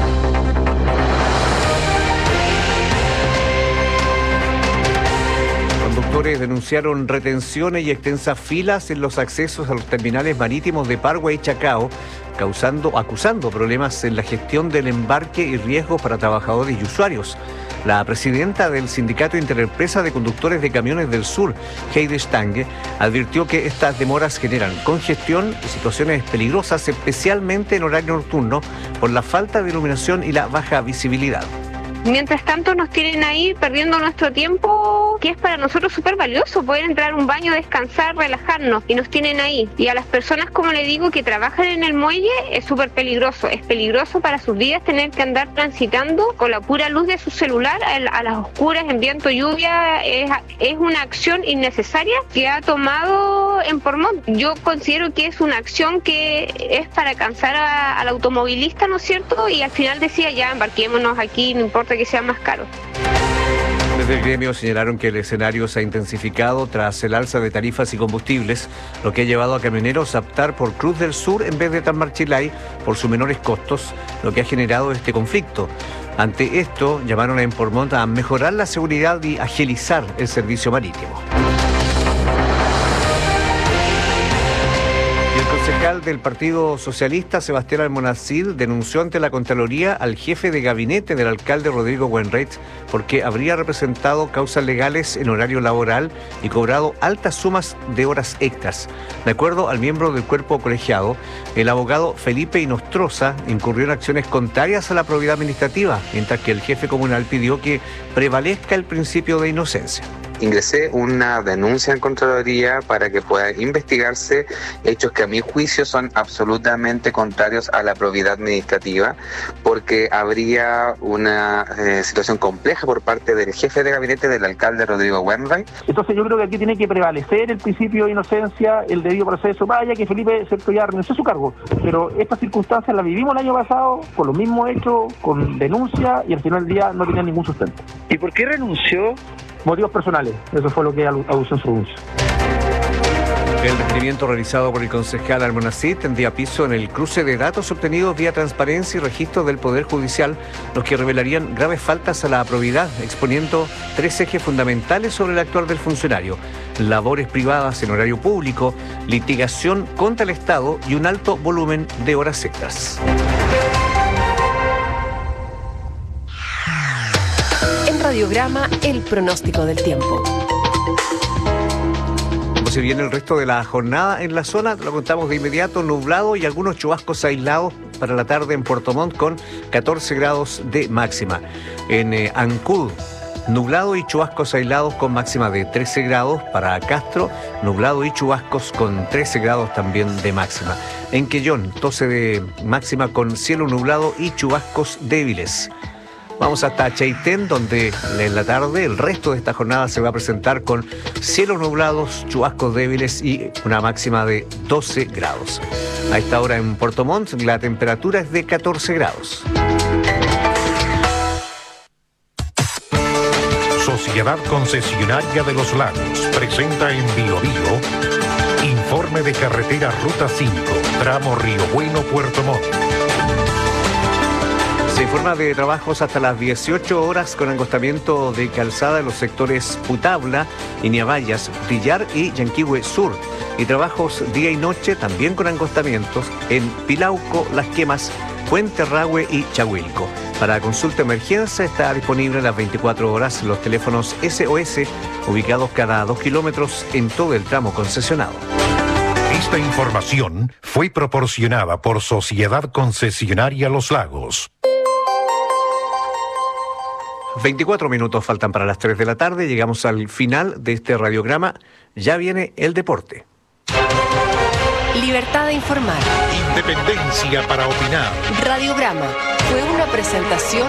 Conductores denunciaron retenciones y extensas filas en los accesos a los terminales marítimos de Pargua y Chacao, causando, acusando problemas en la gestión del embarque y riesgos para trabajadores y usuarios. La presidenta del Sindicato Interempresa de Conductores de Camiones del Sur, Heide Stange, advirtió que estas demoras generan congestión y situaciones peligrosas, especialmente en horario nocturno, por la falta de iluminación y la baja visibilidad. Mientras tanto nos tienen ahí perdiendo nuestro tiempo que es para nosotros súper valioso, poder entrar a un baño, descansar, relajarnos, y nos tienen ahí. Y a las personas, como le digo, que trabajan en el muelle, es súper peligroso, es peligroso para sus vidas tener que andar transitando con la pura luz de su celular a, a las oscuras, en viento, lluvia. Es, es una acción innecesaria que ha tomado en Portmont. Yo considero que es una acción que es para cansar a, al automovilista, ¿no es cierto? Y al final decía, ya embarquémonos aquí, no importa que sea más caro. Desde el gremio señalaron que el escenario se ha intensificado tras el alza de tarifas y combustibles, lo que ha llevado a camioneros a optar por Cruz del Sur en vez de Tamarchilay por sus menores costos, lo que ha generado este conflicto. Ante esto, llamaron a Portmont a mejorar la seguridad y agilizar el servicio marítimo. El concejal del Partido Socialista, Sebastián Almonacid, denunció ante la Contraloría al jefe de gabinete del alcalde Rodrigo Wainwright porque habría representado causas legales en horario laboral y cobrado altas sumas de horas extras. De acuerdo al miembro del cuerpo colegiado, el abogado Felipe Inostroza incurrió en acciones contrarias a la probidad administrativa, mientras que el jefe comunal pidió que prevalezca el principio de inocencia. Ingresé una denuncia en Contraloría para que pueda investigarse hechos que a mi juicio son absolutamente contrarios a la probidad administrativa, porque habría una eh, situación compleja por parte del jefe de gabinete del alcalde Rodrigo Wainwright. Entonces yo creo que aquí tiene que prevalecer el principio de inocencia, el debido proceso. Vaya que Felipe cierto, ya renunció a su cargo, pero estas circunstancias las vivimos el año pasado con los mismos hechos, con denuncia, y al final del día no tenía ningún sustento. ¿Y por qué renunció? Motivos personales, eso fue lo que adució en su denuncio. El requerimiento realizado por el concejal Almonacid tendría piso en el cruce de datos obtenidos vía transparencia y registro del Poder Judicial, los que revelarían graves faltas a la probidad, exponiendo tres ejes fundamentales sobre el actuar del funcionario: labores privadas en horario público, litigación contra el Estado y un alto volumen de horas extras. Radiograma, el pronóstico del tiempo. Como se viene el resto de la jornada en la zona, lo contamos de inmediato: nublado y algunos chubascos aislados para la tarde en Portmont con catorce grados de máxima. En eh, Ancud, nublado y chubascos aislados con máxima de trece grados. Para Castro, nublado y chubascos con trece grados también de máxima. En Quellón, doce de máxima con cielo nublado y chubascos débiles. Vamos hasta Chaitén, donde en la tarde el resto de esta jornada se va a presentar con cielos nublados, chubascos débiles y una máxima de doce grados. A esta hora en Portmont la temperatura es de catorce grados. Sociedad Concesionaria de los Lagos presenta en Bio Bio informe de carretera Ruta cinco, tramo Río Bueno, Puerto Montt. Se informa de trabajos hasta las dieciocho horas con angostamiento de calzada en los sectores Putabla, Iñabayas, Tillar y Yanquihue Sur. Y trabajos día y noche también con angostamientos en Pilauco, Las Quemas, Puente Rahue y Chahuilco. Para consulta emergencia está disponible las veinticuatro horas los teléfonos S O S ubicados cada dos kilómetros en todo el tramo concesionado. Esta información fue proporcionada por Sociedad Concesionaria Los Lagos. veinticuatro minutos faltan para las tres de la tarde. Llegamos al final de este radiograma. Ya viene el deporte. Libertad de informar. Independencia para opinar. Radiograma fue una presentación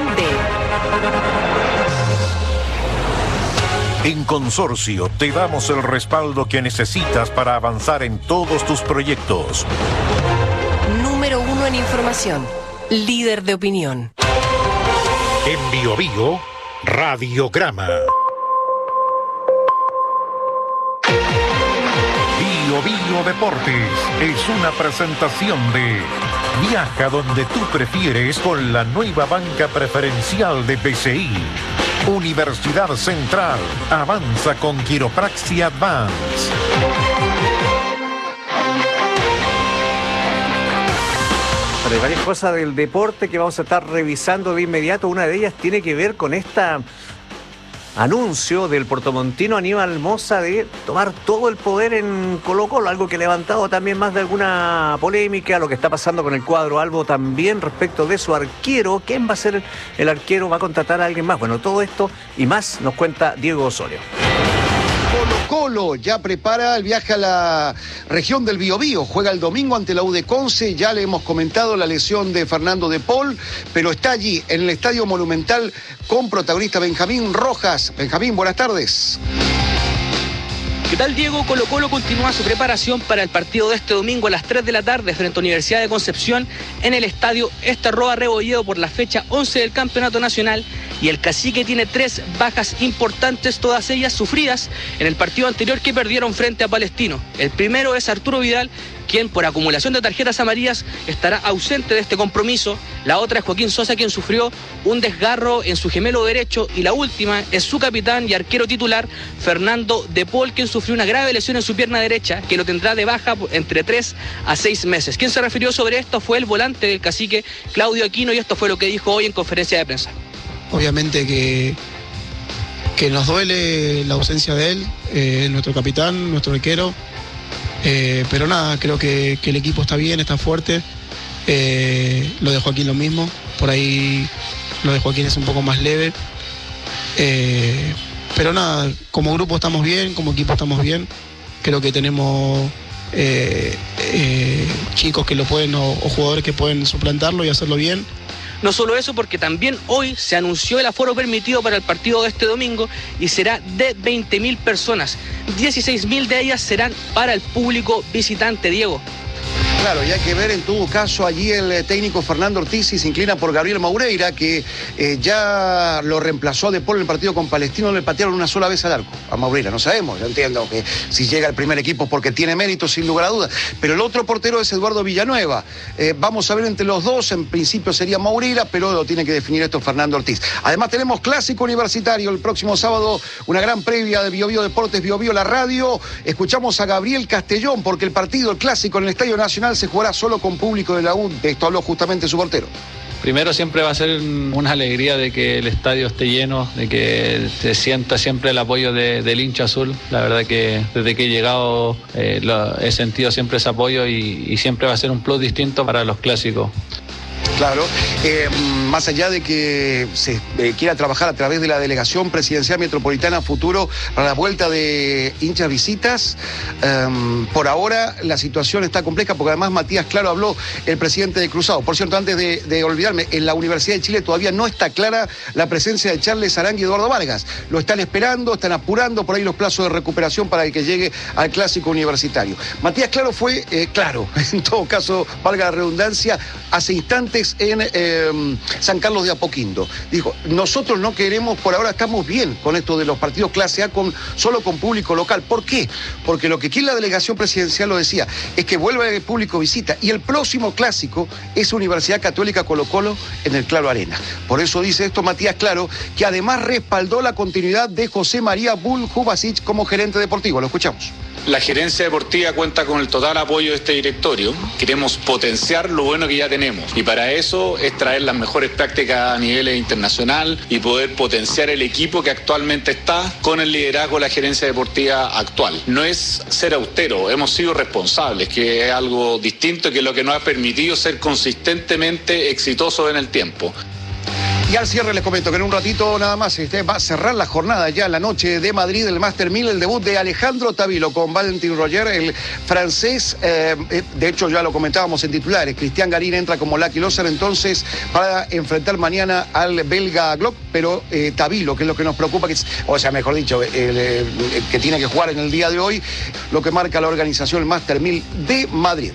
de... En Consorcio te damos el respaldo que necesitas para avanzar en todos tus proyectos. Número uno en información. Líder de opinión. En Bio Bio, Radiograma. Bio Bio Deportes es una presentación de Viaja donde tú prefieres con la nueva banca preferencial de B C I. Universidad Central avanza con Quiropraxia Advance. Hay varias cosas del deporte que vamos a estar revisando de inmediato. Una de ellas tiene que ver con este anuncio del portomontino Aníbal Mosa de tomar todo el poder en Colo-Colo, algo que ha levantado también más de alguna polémica. Lo que está pasando con el cuadro albo también respecto de su arquero. ¿Quién va a ser el arquero? ¿Va a contratar a alguien más? Bueno, todo esto y más nos cuenta Diego Osorio. Colo ya prepara el viaje a la región del Biobío. Juega el domingo ante la U de Conce. Ya le hemos comentado la lesión de Fernando de Paul, pero está allí en el Estadio Monumental con protagonista Benjamín Rojas. Benjamín, buenas tardes. ¿Qué tal, Diego? Colo Colo continúa su preparación para el partido de este domingo a las tres de la tarde frente a Universidad de Concepción en el estadio Estarroa Rebolledo por la fecha once del Campeonato Nacional, y el Cacique tiene tres bajas importantes, todas ellas sufridas en el partido anterior que perdieron frente a Palestino. El primero es Arturo Vidal, quien por acumulación de tarjetas amarillas estará ausente de este compromiso. La otra es Joaquín Sosa, quien sufrió un desgarro en su gemelo derecho, y la última es su capitán y arquero titular, Fernando de Paul, quien sufrió una grave lesión en su pierna derecha, que lo tendrá de baja entre tres a seis meses. Quien se refirió sobre esto fue el volante del Cacique, Claudio Aquino, y esto fue lo que dijo hoy en conferencia de prensa. Obviamente que, que nos duele la ausencia de él, eh, nuestro capitán, nuestro arquero. Eh, pero nada, creo que, que el equipo está bien, está fuerte. Eh, lo de Joaquín lo mismo, por ahí lo de Joaquín es un poco más leve. Eh, pero nada, como grupo estamos bien, como equipo estamos bien. Creo que tenemos eh, eh, chicos que lo pueden, o, o jugadores que pueden suplantarlo y hacerlo bien. No solo eso, porque también hoy se anunció el aforo permitido para el partido de este domingo y será de veinte mil personas. dieciséis mil de ellas serán para el público visitante, Diego. Claro, y hay que ver en todo caso allí el técnico Fernando Ortiz se inclina por Gabriel Maureira, que eh, ya lo reemplazó a De Paul en el partido con Palestino. Le patearon una sola vez al arco a Maureira. No sabemos, yo entiendo que si llega al primer equipo porque tiene mérito, sin lugar a dudas. Pero el otro portero es Eduardo Villanueva. Eh, vamos a ver entre los dos, en principio sería Maureira, pero lo tiene que definir esto Fernando Ortiz. Además tenemos clásico universitario el próximo sábado, una gran previa de Biobío Deportes, Biobío la radio. Escuchamos a Gabriel Castellón, porque el partido, el clásico en el Estadio Nacional, se jugará solo con público de la U. De esto habló justamente su portero. Primero, siempre va a ser una alegría de que el estadio esté lleno, de que se sienta siempre el apoyo de, del hincha azul. La verdad que desde que he llegado eh, lo, he sentido siempre ese apoyo, y, y siempre va a ser un plus distinto para los clásicos. Claro, eh, más allá de que se eh, quiera trabajar a través de la Delegación Presidencial Metropolitana futuro para la vuelta de hinchas visitas, eh, por ahora la situación está compleja, porque además Matías Claro habló, el presidente de Cruzado. Por cierto, antes de, de olvidarme, en la Universidad de Chile todavía no está clara la presencia de Charles Arangui y Eduardo Vargas. Lo están esperando, están apurando por ahí los plazos de recuperación para el que llegue al clásico universitario. Matías Claro fue eh, claro, en todo caso, valga la redundancia, hace instantes en eh, San Carlos de Apoquindo. Dijo, nosotros no queremos, por ahora estamos bien con esto de los partidos clase A con, solo con público local. ¿Por qué? Porque lo que quiere la delegación presidencial, lo decía, es que vuelva el público visita, y el próximo clásico es Universidad Católica Colo Colo en el Claro Arena. Por eso dice esto Matías Claro, que además respaldó la continuidad de José María Bull Jubasic como gerente deportivo. Lo escuchamos. La gerencia deportiva cuenta con el total apoyo de este directorio. Queremos potenciar lo bueno que ya tenemos, y para eso es traer las mejores prácticas a nivel internacional y poder potenciar el equipo que actualmente está con el liderazgo de la gerencia deportiva actual. No es ser austero, hemos sido responsables, que es algo distinto, que es lo que nos ha permitido ser consistentemente exitosos en el tiempo. Y al cierre les comento que en un ratito nada más este, va a cerrar la jornada ya en la noche de Madrid, el Master mil, el debut de Alejandro Tavilo con Valentin Roger, el francés. Eh, de hecho ya lo comentábamos en titulares, Cristian Garín entra como lucky loser entonces para enfrentar mañana al belga Glock, pero eh, Tavilo, que es lo que nos preocupa, que es, o sea, mejor dicho, el, el, el, que tiene que jugar en el día de hoy, lo que marca la organización, el Master mil de Madrid.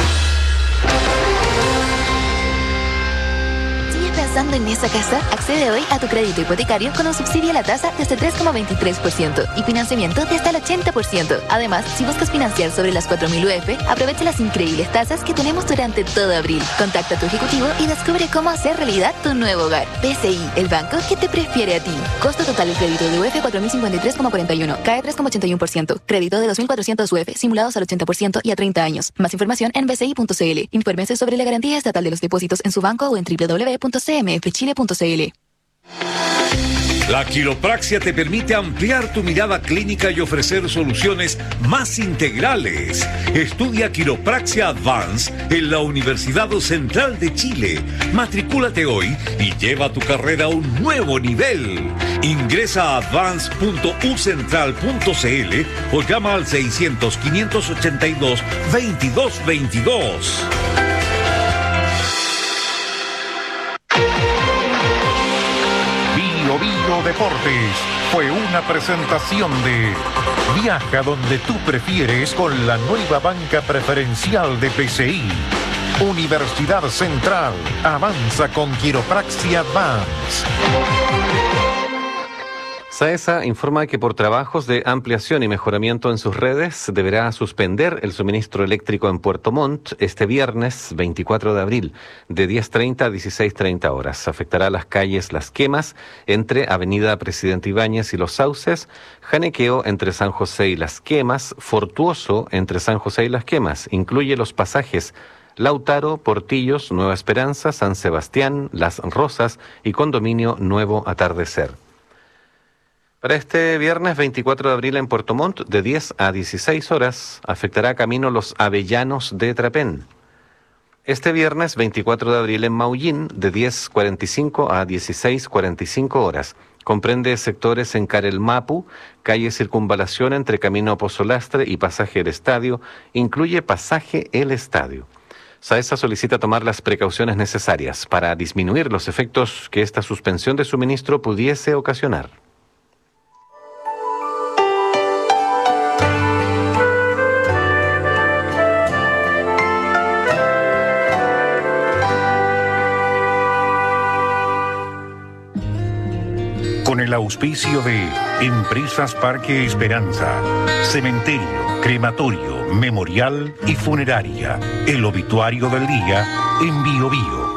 Pensando en esa casa, accede hoy a tu crédito hipotecario con un subsidio a la tasa desde tres coma veintitrés por ciento y financiamiento de hasta el ochenta por ciento. Además, si buscas financiar sobre las cuatro mil U F, aprovecha las increíbles tasas que tenemos durante todo abril. Contacta a tu ejecutivo y descubre cómo hacer realidad tu nuevo hogar. B C I, el banco que te prefiere a ti. Costo total del crédito de U F cuatro mil cincuenta y tres coma cuarenta y uno, cae tres coma ochenta y uno por ciento. Crédito de dos mil cuatrocientos U F, simulados al ochenta por ciento y a treinta años. Más información en b c i punto c l. Infórmese sobre la garantía estatal de los depósitos en su banco o en w w w punto c m f chile punto c l. La quiropraxia te permite ampliar tu mirada clínica y ofrecer soluciones más integrales. Estudia Quiropraxia Advance en la Universidad Central de Chile. Matricúlate hoy y lleva tu carrera a un nuevo nivel. Ingresa a advance punto u central punto c l o llama al seiscientos, quinientos ochenta y dos, veintidós veintidós. Bio Bio Deportes fue una presentación de Viaja donde tú prefieres con la nueva banca preferencial de P C I. Universidad Central avanza con Quiropraxia Advance. SAESA informa que por trabajos de ampliación y mejoramiento en sus redes deberá suspender el suministro eléctrico en Puerto Montt este viernes veinticuatro de abril de diez treinta a dieciséis treinta horas. Afectará las calles Las Quemas entre Avenida Presidente Ibáñez y Los Sauces, Janequeo entre San José y Las Quemas, Fortuoso entre San José y Las Quemas. Incluye los pasajes Lautaro, Portillos, Nueva Esperanza, San Sebastián, Las Rosas y Condominio Nuevo Atardecer. Para este viernes veinticuatro de abril en Puerto Montt, de diez a dieciséis horas, afectará camino Los Avellanos de Trapén. Este viernes veinticuatro de abril en Maullín, de diez cuarenta y cinco a dieciséis cuarenta y cinco horas. Comprende sectores en Carelmapu, calle Circunvalación entre Camino Pozolastre y Pasaje El Estadio. Incluye Pasaje El Estadio. SAESA solicita tomar las precauciones necesarias para disminuir los efectos que esta suspensión de suministro pudiese ocasionar. Con el auspicio de Empresas Parque Esperanza, Cementerio, Crematorio, Memorial y Funeraria. El obituario del día en Bio Bio.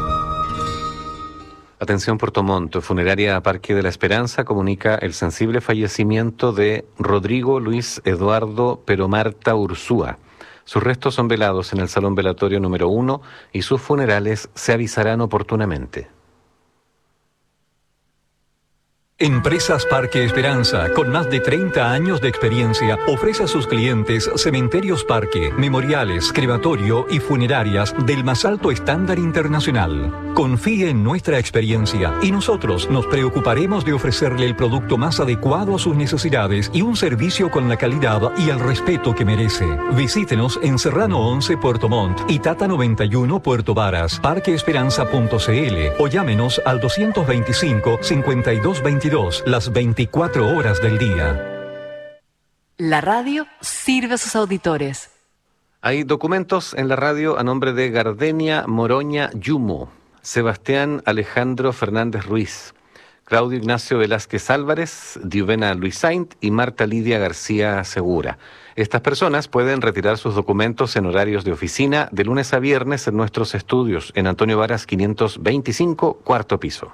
Atención Puerto Montt, Funeraria Parque de la Esperanza comunica el sensible fallecimiento de Rodrigo Luis Eduardo Peromarta Ursúa. Sus restos son velados en el Salón Velatorio número uno y sus funerales se avisarán oportunamente. Empresas Parque Esperanza, con más de treinta años de experiencia, ofrece a sus clientes cementerios parque, memoriales, crematorio y funerarias del más alto estándar internacional. Confíe en nuestra experiencia y nosotros nos preocuparemos de ofrecerle el producto más adecuado a sus necesidades y un servicio con la calidad y el respeto que merece. Visítenos en Serrano once Puerto Montt y Tata noventa y uno Puerto Varas, parque esperanza punto c l o llámenos al doscientos veinticinco, cincuenta y dos veintidós las veinticuatro horas del día. La radio sirve a sus auditores. Hay documentos en la radio a nombre de Gardenia Moroña Yumo, Sebastián Alejandro Fernández Ruiz, Claudio Ignacio Velázquez Álvarez, Diuvena Luis Saint y Marta Lidia García Segura. Estas personas pueden retirar sus documentos en horarios de oficina de lunes a viernes en nuestros estudios en Antonio Varas quinientos veinticinco, cuarto piso.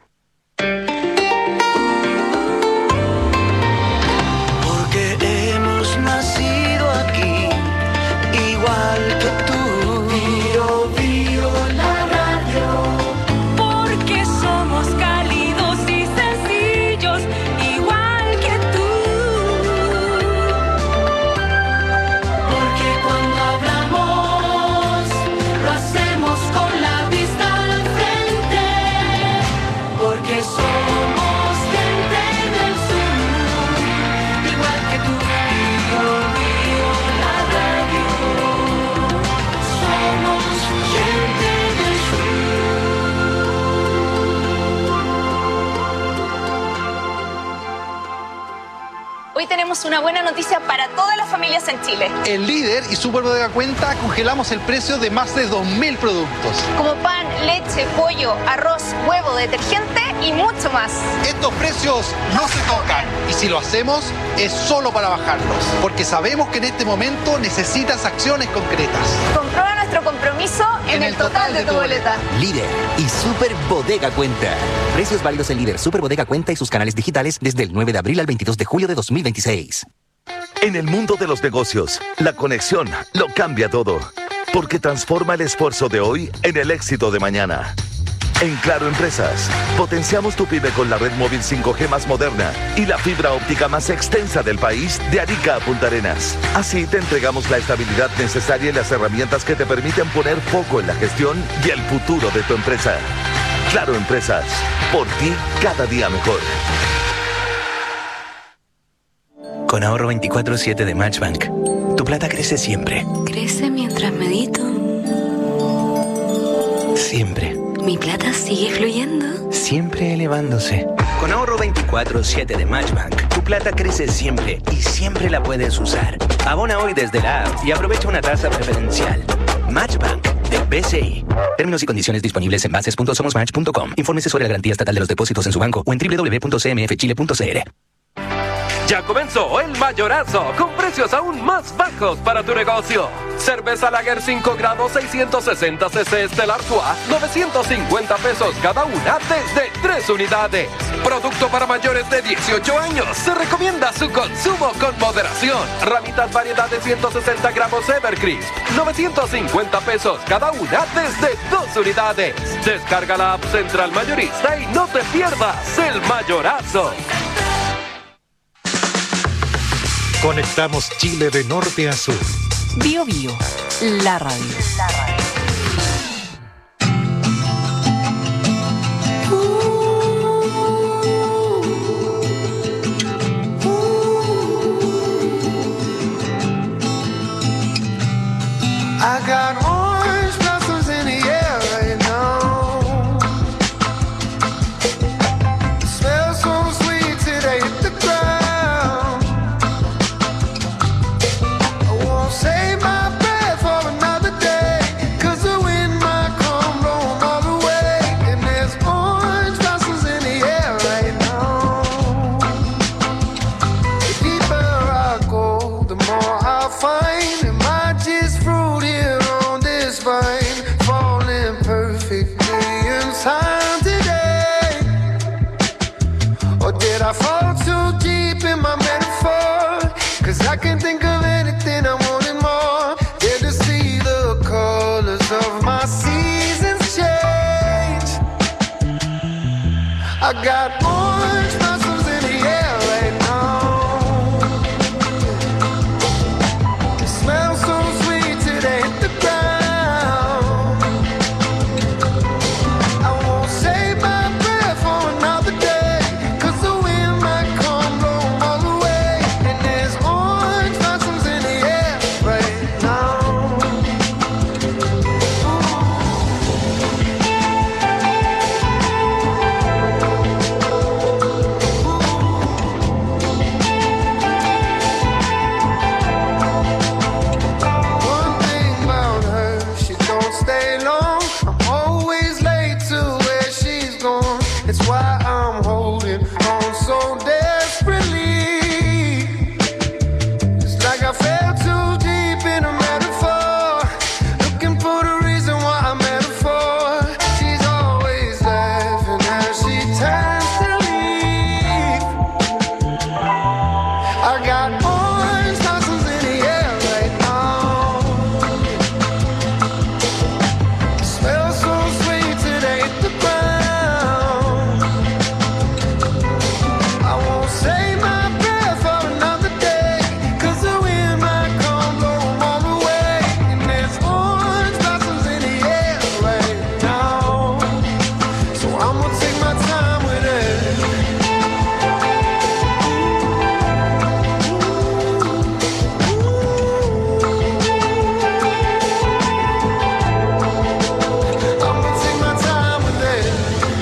Tenemos una buena noticia para todas las familias en Chile. En Líder y Super Bodega Cuenta congelamos el precio de más de dos mil productos. Como pan, leche, pollo, arroz, huevo, detergente y mucho más. Estos precios no se tocan y si lo hacemos es solo para bajarlos, porque sabemos que en este momento necesitas acciones concretas. Comprueba nuestro compromiso en, en el total, total de tu boleta. Líder y Super Bodega Cuenta. Precios válidos en Líder, Super Bodega Cuenta y sus canales digitales desde el nueve de abril al veintidós de julio de dos mil veintiséis. En el mundo de los negocios, la conexión lo cambia todo, porque transforma el esfuerzo de hoy en el éxito de mañana. En Claro Empresas, potenciamos tu pyme con la red móvil cinco G más moderna y la fibra óptica más extensa del país de Arica a Punta Arenas. Así te entregamos la estabilidad necesaria y las herramientas que te permiten poner foco en la gestión y el futuro de tu empresa. Claro Empresas, por ti cada día mejor. Con ahorro veinticuatro siete de Matchbank, tu plata crece siempre. Crece mientras medito. Siempre. Mi plata sigue fluyendo. Siempre elevándose. Con ahorro veinticuatro siete de Matchbank, tu plata crece siempre y siempre la puedes usar. Abona hoy desde la app y aprovecha una tasa preferencial. Matchbank del B C I. Términos y condiciones disponibles en bases punto somos match punto com. Infórmese sobre la garantía estatal de los depósitos en su banco o en doble u doble u doble u punto c m f chile punto c r. Ya comenzó el mayorazo con precios aún más bajos para tu negocio. Cerveza Lager cinco grados seiscientos sesenta centilitros Stella Artois, novecientos cincuenta pesos cada una desde tres unidades. Producto para mayores de dieciocho años. Se recomienda su consumo con moderación. Ramitas variedad de ciento sesenta gramos Evercrisp, novecientos cincuenta pesos cada una desde dos unidades. Descarga la app Central Mayorista y no te pierdas el mayorazo. Conectamos Chile de norte a sur. Bio Bio, la radio. La radio. I got orange blossoms in the air right now. It smells so sweet till they hit the ground. I won't save my breath for another day, 'cause the wind might come blow 'em all away. And there's orange blossoms in the air right now. The deeper I go, the more I find. Am I just fruit here on this vine, falling perfectly in time today? Or did I fall too deep in my metaphor? 'Cause I can think of anything I wanted more. Did to see the colors of my seasons change. I got orange blossoms in the air right now. It smells so sweet till they hit the ground. I won't save my breath for another day, 'cause the wind might come blow 'em all away. And there's orange blossoms in the air right now. One thing about her, she don't stay long. I'm always late to where she's gone. It's why I'm holding on so desperately. It's like I fell too deep in a metaphor, looking for the reason why I met her for. She's always laughing as she turns to leave. I got orange blossoms in the air right now. It smells so sweet till they hit the ground. I won't save my breath for another day, 'cause the wind might come blow 'em all away. And there's orange blossoms in the air right now. So I'ma take my time with it. I'ma take my time with it.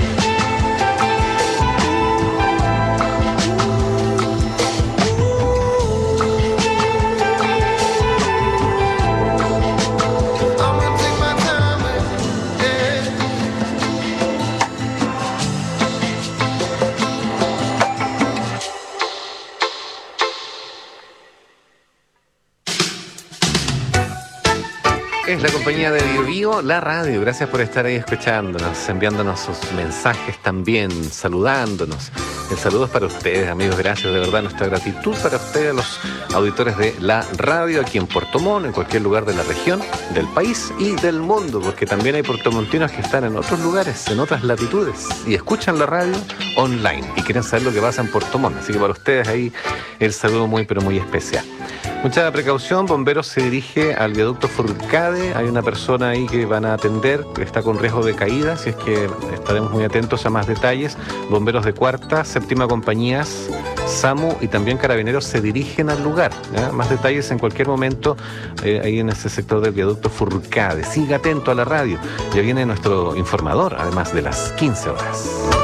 I'ma take my time with it. Es la compañía de Bio Bio, la radio. Gracias por estar ahí escuchándonos, enviándonos sus mensajes también, saludándonos. El saludo es para ustedes, amigos, gracias, de verdad, nuestra gratitud para ustedes, los auditores de la radio aquí en Puerto Montt, en cualquier lugar de la región, del país y del mundo, porque también hay puertomontinos que están en otros lugares, en otras latitudes, y escuchan la radio online y quieren saber lo que pasa en Puerto Montt, así que para ustedes ahí el saludo muy, pero muy especial. Mucha precaución, Bomberos se dirige al viaducto Furcade, hay una persona ahí que van a atender, que está con riesgo de caída, así es que estaremos muy atentos a más detalles. Bomberos de cuarta, séptima compañías, SAMU y también Carabineros se dirigen al lugar, ¿ya? Más detalles en cualquier momento eh, ahí en ese sector del viaducto Furcade. Siga atento a la radio, ya viene nuestro informador, además de las quince horas.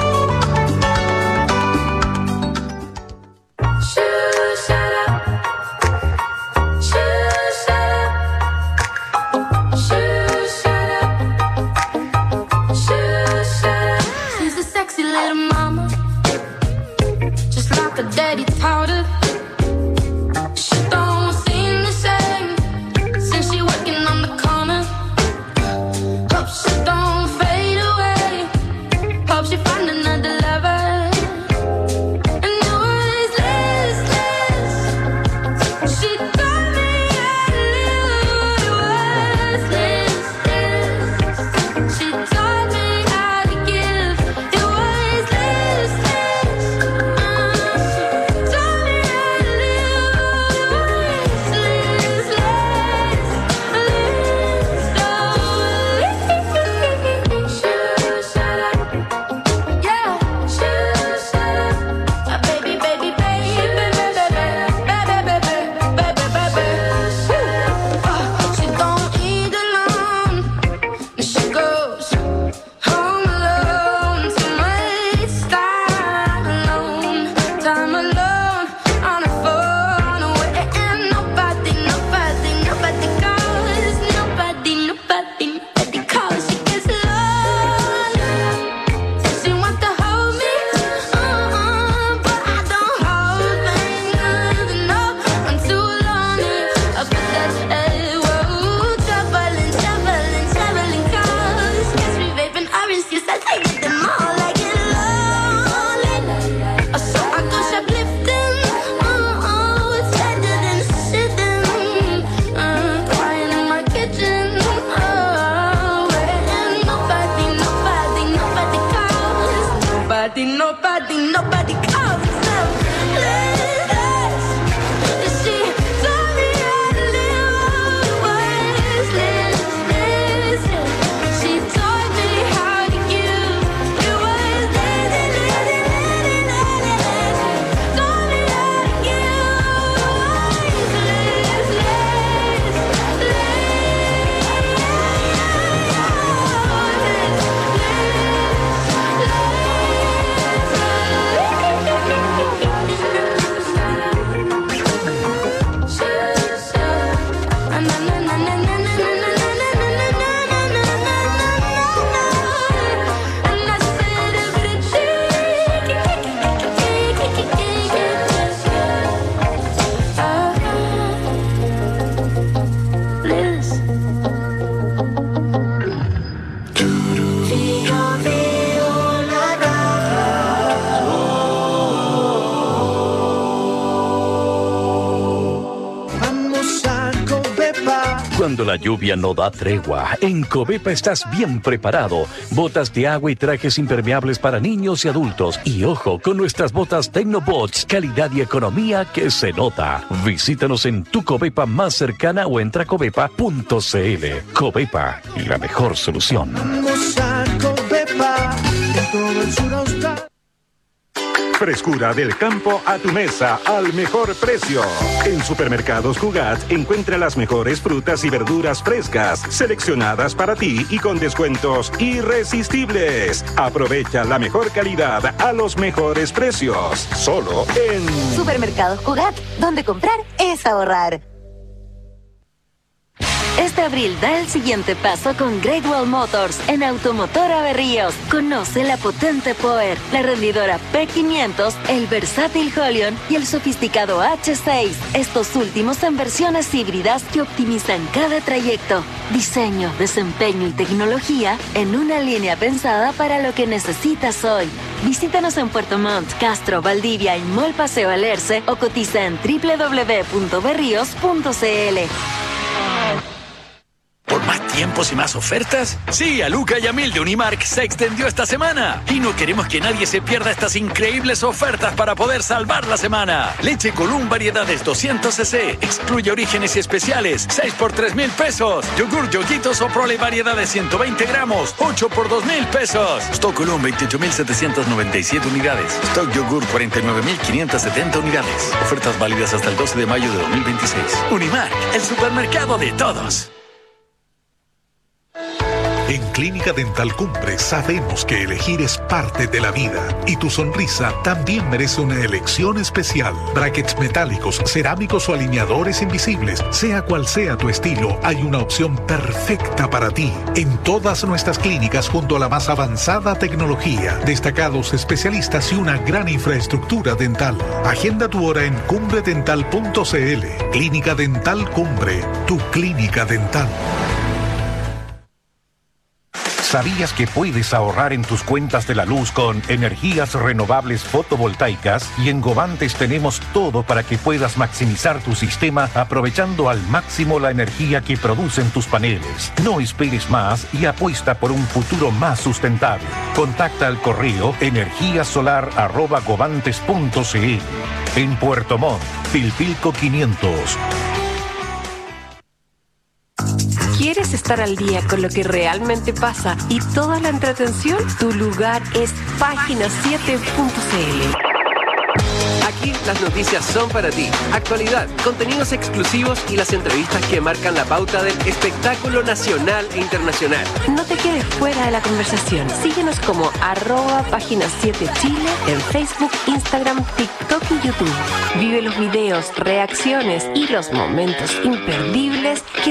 Cuando la lluvia no da tregua, en Covepa estás bien preparado. Botas de agua y trajes impermeables para niños y adultos. Y ojo, con nuestras botas Tecnobots, calidad y economía que se nota. Visítanos en tu Covepa más cercana o entra a covepa punto cl. Covepa, la mejor solución. Vamos a Covepa, en todo el sur austral. Frescura del campo a tu mesa al mejor precio. En Supermercados Cugat encuentra las mejores frutas y verduras frescas, seleccionadas para ti y con descuentos irresistibles. Aprovecha la mejor calidad a los mejores precios. Solo en Supermercados Cugat, donde comprar es ahorrar. Este abril da el siguiente paso con Great Wall Motors en Automotora Berríos. Conoce la potente Power, la rendidora P quinientos, el versátil Holion y el sofisticado H seis. Estos últimos en versiones híbridas que optimizan cada trayecto. Diseño, desempeño y tecnología en una línea pensada para lo que necesitas hoy. Visítanos en Puerto Montt, Castro, Valdivia y Mall Paseo Alerce o cotiza en doble u doble u doble u punto berríos punto c l. ¿Por más tiempos y más ofertas? Sí, a Luca y a Mil de Unimark se extendió esta semana. Y no queremos que nadie se pierda estas increíbles ofertas para poder salvar la semana. Leche Column variedades doscientos centilitros, excluye orígenes y especiales, seis por tres mil pesos. Yogur Yoguitos o Prole variedades ciento veinte gramos, ocho por dos mil pesos. Stock Column veintiocho mil setecientos noventa y siete unidades. Stock Yogur cuarenta y nueve mil quinientos setenta unidades. Ofertas válidas hasta el doce de mayo de dos mil veintiséis. Unimark, el supermercado de todos. En Clínica Dental Cumbre sabemos que elegir es parte de la vida y tu sonrisa también merece una elección especial. Brackets metálicos, cerámicos o alineadores invisibles, sea cual sea tu estilo, hay una opción perfecta para ti. En todas nuestras clínicas junto a la más avanzada tecnología, destacados especialistas y una gran infraestructura dental. Agenda tu hora en cumbre dental punto c l. Clínica Dental Cumbre, tu clínica dental. ¿Sabías que puedes ahorrar en tus cuentas de la luz con energías renovables fotovoltaicas? Y en Govantes tenemos todo para que puedas maximizar tu sistema aprovechando al máximo la energía que producen tus paneles. No esperes más y apuesta por un futuro más sustentable. Contacta al correo energíasolar arroba govantes punto c l. En Puerto Montt, Pilpilco quinientos. ¿Quieres estar al día con lo que realmente pasa y toda la entretención? Tu lugar es página siete punto c l. Aquí las noticias son para ti. Actualidad, contenidos exclusivos y las entrevistas que marcan la pauta del espectáculo nacional e internacional. No te quedes fuera de la conversación. Síguenos como arroba página siete Chile en Facebook, Instagram, TikTok y YouTube. Vive los videos, reacciones y los momentos imperdibles que